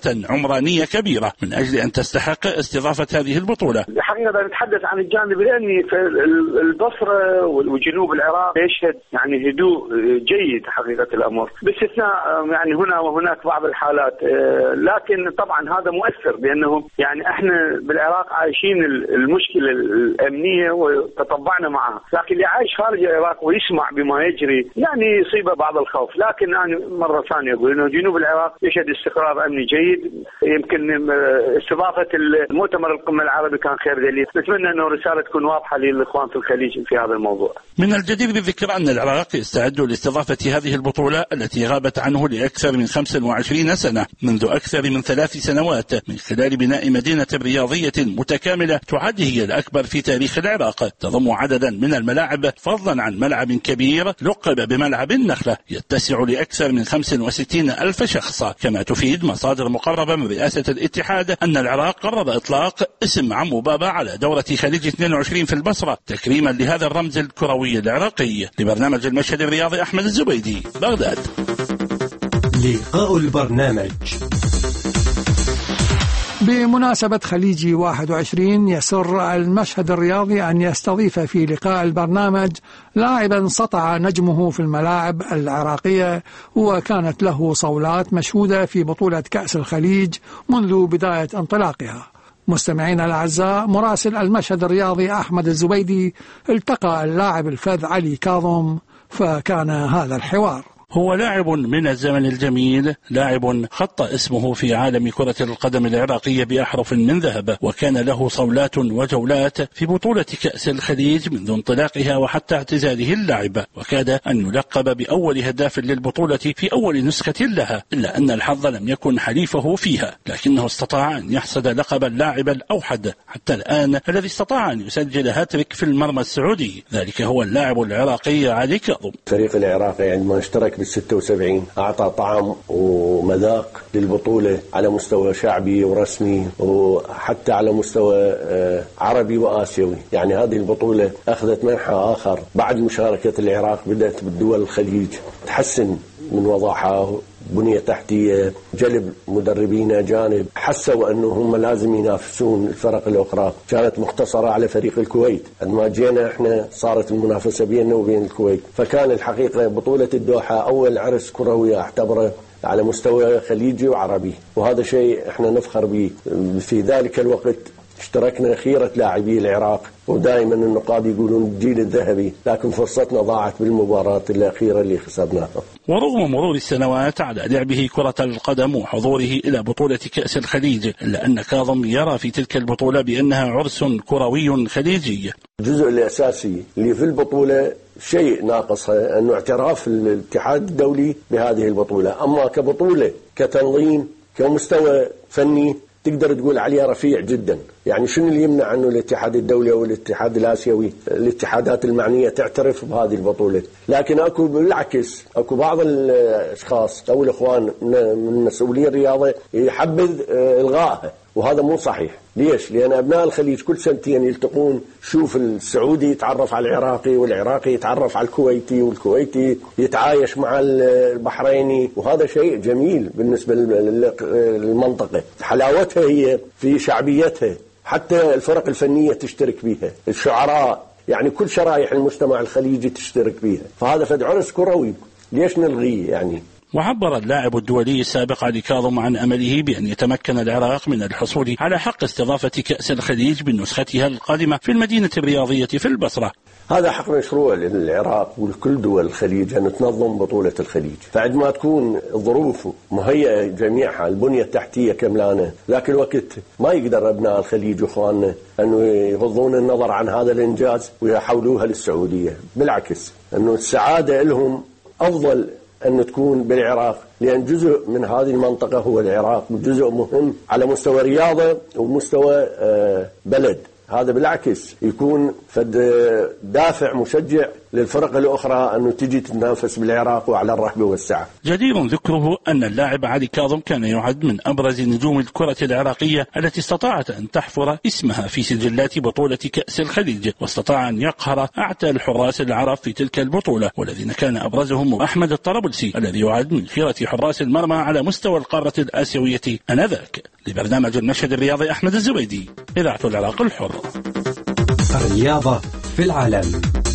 عمرانية كبيرة من أجل أن تستحق استضافة هذه البطولة. حقيقة نتحدث عن الجانب الأمني في البصرة وجنوب العراق يشهد يعني هدوء جيد حقيقة الأمر، باستثناء يعني هنا وهناك بعض الحالات، لكن طبعا هذا مؤثر بأنه يعني احنا بالعراق عايشين المشكلة الأمنية وتطبعنا معها، لكن اللي عايش خارج العراق ويسمع بما يجري يعني يصيبه بعض الخوف. لكن أنا مرة ثانية أقول إنه جنوب العراق يشهد استقرار أمني جيد. يمكن استضافة المؤتمر القمة العربي كان خير دليل. نتمنى أنه رسالة تكون واضحة للإخوان في الخليج في هذا الموضوع. من الجدير بالذكر أن العراق يستعد لاستضافة هذه البطولة التي غابت عنه لأكثر من 25 سنة منذ أكثر من 3 سنوات، من خلال بناء مدينة رياضية متكاملة تعد هي الأكبر في تاريخ العراق، تضم عددا من الملاعب فضلا عن ملعب كبير لقب بملعب النخلة يتسع لأكثر من 65,000 شخص. كما تفيد مصادر مقربة من رئاسة الاتحاد أن العراق قرر إطلاق اسم عمو بابا على دورة خليج 22 في البصرة تكريما لهذا الرمز الكروي العراقي. لبرنامج المشهد الرياضي أحمد الزبيدي، بغداد. لقاء البرنامج. بمناسبة خليجي 21 يسر المشهد الرياضي أن يستضيف في لقاء البرنامج لاعبا سطع نجمه في الملاعب العراقية، وكانت له صولات مشهودة في بطولة كأس الخليج منذ بداية انطلاقها. مستمعينا الأعزاء، مراسل المشهد الرياضي أحمد الزبيدي التقى اللاعب الفذ علي كاظم، فكان هذا الحوار. هو لاعب من الزمن الجميل، لاعب خط اسمه في عالم كرة القدم العراقية بأحرف من ذهب، وكان له صولات وجولات في بطولة كأس الخليج منذ انطلاقها وحتى اعتزاله اللعب، وكاد أن يلقب بأول هداف للبطولة في أول نسخة لها، إلا أن الحظ لم يكن حليفه فيها، لكنه استطاع أن يحصد لقب اللاعب الأوحد حتى الآن الذي استطاع أن يسجل هاتريك في المرمى السعودي. ذلك هو اللاعب العراقي علي كاظم. الفريق العراقي عندما اشترك بال76 أعطى طعم ومذاق للبطولة على مستوى شعبي ورسمي وحتى على مستوى عربي وآسيوي. يعني هذه البطولة أخذت منحى آخر بعد مشاركة العراق، بدأت بالدول الخليج تحسن من وضعها، بنية تحتية، جلب مدربين أجانب، حسوا أنه هم لازم ينافسون الفرق الأخرى. كانت مختصرة على فريق الكويت، عندما جينا إحنا صارت المنافسة بيننا وبين الكويت. فكان الحقيقة بطولة الدوحة أول عرس كروي أعتبره على مستوى خليجي وعربي، وهذا شيء إحنا نفخر به. في ذلك الوقت اشتركنا خيرة لاعبي العراق، ودائما النقاد يقولون الجيل الذهبي، لكن فرصتنا ضاعت بالمباراة الأخيرة اللي خسرناها. ورغم مرور السنوات على لعبه كرة القدم وحضوره إلى بطولة كأس الخليج، إلا أن كاظم يرى في تلك البطولة بأنها عرس كروي خليجي. الجزء الأساسي اللي في البطولة شيء ناقص، أنه اعتراف الاتحاد الدولي بهذه البطولة. أما كبطولة كتنظيم كمستوى فني تقدر تقول عليها رفيع جدا. يعني شنو اللي يمنع أنه الاتحاد الدولي أو الاتحاد الآسيوي الاتحادات المعنية تعترف بهذه البطولة؟ لكن أكو بالعكس، أكو بعض الأشخاص أو الإخوان من مسؤولي الرياضة يحبذ إلغائها، وهذا مو صحيح. ليش؟ لأن أبناء الخليج كل سنتين يلتقون، شوف السعودي يتعرف على العراقي والعراقي يتعرف على الكويتي والكويتي يتعايش مع البحريني، وهذا شيء جميل بالنسبة للمنطقة. حلاوتها هي في شعبيتها، حتى الفرق الفنية تشترك بها، الشعراء، يعني كل شرائح المجتمع الخليجي تشترك بها. فهذا فد عرس كروي، ليش نلغيه يعني؟ وعبر اللاعب الدولي السابق علي كاظم عن أمله بأن يتمكن العراق من الحصول على حق استضافة كأس الخليج بنسختها القادمة في المدينة الرياضية في البصرة. هذا حق مشروع للعراق ولكل دول الخليج أن تنظم بطولة الخليج. فعندما تكون الظروف مهيئة جميعها، البنية التحتية كملانة، ذاك الوقت ما يقدر أبناء الخليج وإخواننا أنه يغضون النظر عن هذا الإنجاز ويحولوها للسعودية. بالعكس، أنه السعادة لهم أفضل أن تكون بالعراق، لأن جزء من هذه المنطقة هو العراق، جزء مهم على مستوى رياضة ومستوى بلد. هذا بالعكس يكون فد دافع مشجع للفرق الأخرى أنه تجي تتنافس بالعراق وعلى الرحب والسعة. جدير ذكره أن اللاعب علي كاظم كان يعد من أبرز نجوم الكرة العراقية التي استطاعت أن تحفر اسمها في سجلات بطولة كأس الخليج، واستطاع أن يقهر أعتى الحراس العرب في تلك البطولة، والذين كان أبرزهم أحمد الطرابلسي الذي يعد من خيرة حراس المرمى على مستوى القارة الآسيوية آنذاك. لبرنامج المشهد الرياضي أحمد الزبيدي، إذاعة العراق الحر. الرياضة في العالم.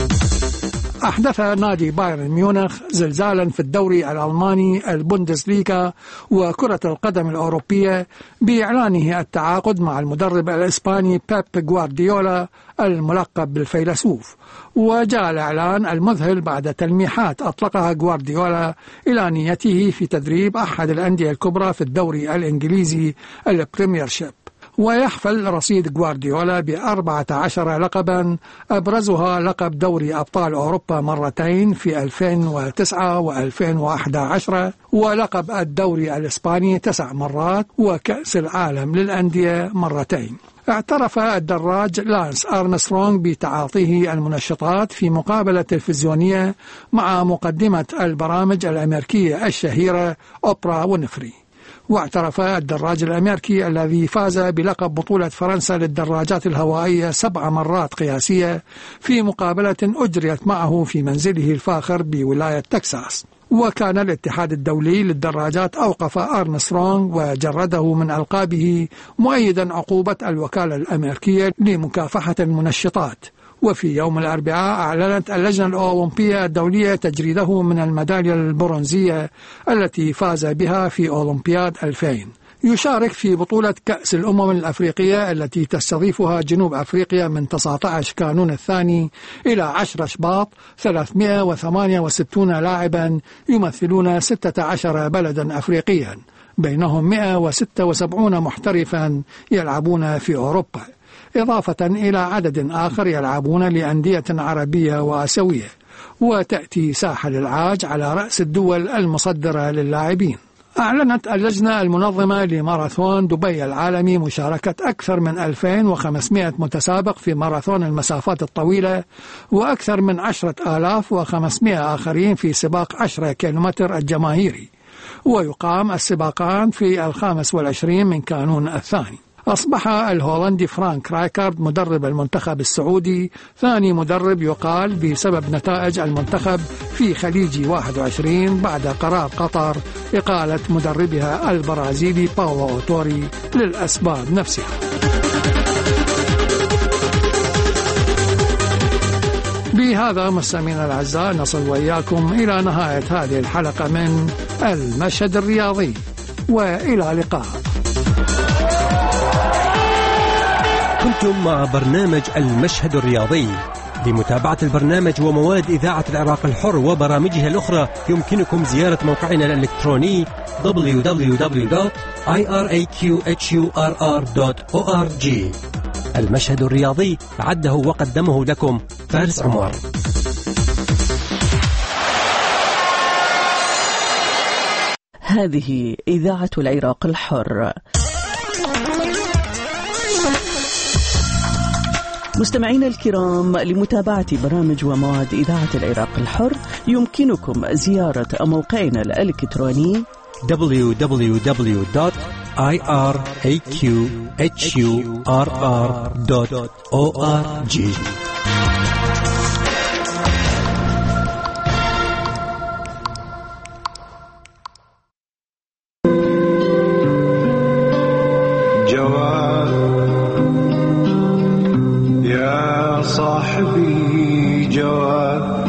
أحدث نادي بايرن ميونخ زلزالا في الدوري الألماني البوندسليغا وكرة القدم الأوروبية بإعلانه التعاقد مع المدرب الإسباني بيب غوارديولا الملقب بالفيلسوف. وجاء الإعلان المذهل بعد تلميحات أطلقها غوارديولا إلى نيته في تدريب أحد الأندية الكبرى في الدوري الإنجليزي البريميرشيب. ويحفل رصيد غوارديولا ب14 لقبا، أبرزها لقب دوري أبطال أوروبا مرتين في 2009 و2011، ولقب الدوري الإسباني 9 مرات، وكأس العالم للأندية مرتين. اعترف الدراج لانس أرمسترونغ بتعاطيه المنشطات في مقابلة تلفزيونية مع مقدمة البرامج الأمريكية الشهيرة أوبرا وينفري. واعترف الدراج الأمريكي الذي فاز بلقب بطولة فرنسا للدراجات الهوائية 7 مرات قياسية في مقابلة أجريت معه في منزله الفاخر بولاية تكساس. وكان الاتحاد الدولي للدراجات أوقف أرمسترونغ وجرده من ألقابه، مؤيدا عقوبة الوكالة الأمريكية لمكافحة المنشطات. وفي يوم الأربعاء أعلنت اللجنة الأولمبية الدولية تجريده من الميدالية البرونزية التي فاز بها في أولمبياد 2000. يشارك في بطولة كأس الأمم الأفريقية التي تستضيفها جنوب أفريقيا من 19 كانون الثاني إلى 10 شباط 368 لاعبا يمثلون 16 بلدا أفريقيا، بينهم 176 محترفا يلعبون في أوروبا، إضافة إلى عدد آخر يلعبون لأندية عربية وآسيوية. وتأتي ساحل العاج على رأس الدول المصدرة للاعبين. أعلنت اللجنة المنظمة لماراثون دبي العالمي مشاركة أكثر من 2500 متسابق في ماراثون المسافات الطويلة، وأكثر من 10,500 آخرين في سباق 10 كيلومتر الجماهيري. ويقام السباقان في 25 من كانون الثاني. أصبح الهولندي فرانك رايكارد مدرب المنتخب السعودي ثاني مدرب يقال بسبب نتائج المنتخب في خليج 21 بعد قرار قطر إقالة مدربها البرازيلي باولو أوتوري للأسباب نفسها. بهذا مستمعينا الأعزاء نصل وإياكم إلى نهاية هذه الحلقة من المشهد الرياضي، وإلى اللقاء. كنتم مع برنامج المشهد الرياضي. لمتابعة البرنامج ومواد إذاعة العراق الحر وبرامجها الأخرى يمكنكم زيارة موقعنا الإلكتروني www.iraqhurr.org. المشهد الرياضي عده وقدمه لكم فارس عمر. هذه إذاعة العراق الحر. مستمعينا الكرام، لمتابعة برامج ومواد إذاعة العراق الحر يمكنكم زيارة موقعنا الإلكتروني www.iraqhurr.org. صاحبي جواد،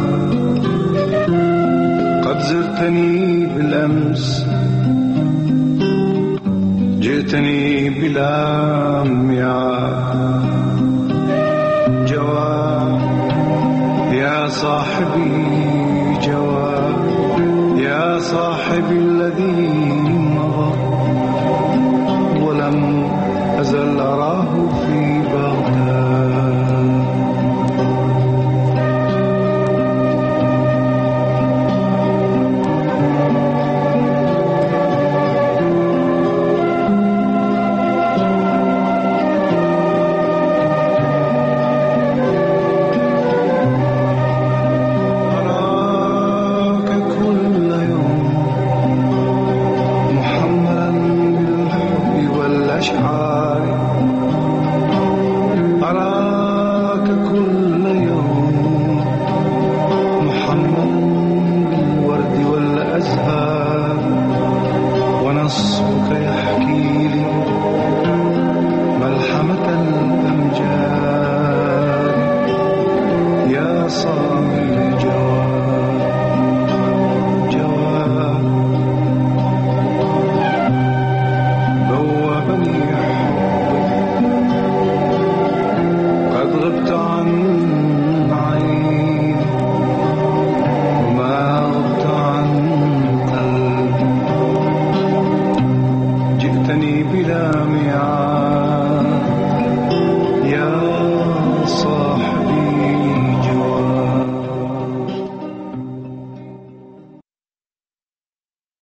قد زرتني بالأمس، جئتني بلا ميعاد. جواد يا صاحبي، جواد يا صاحبي الذي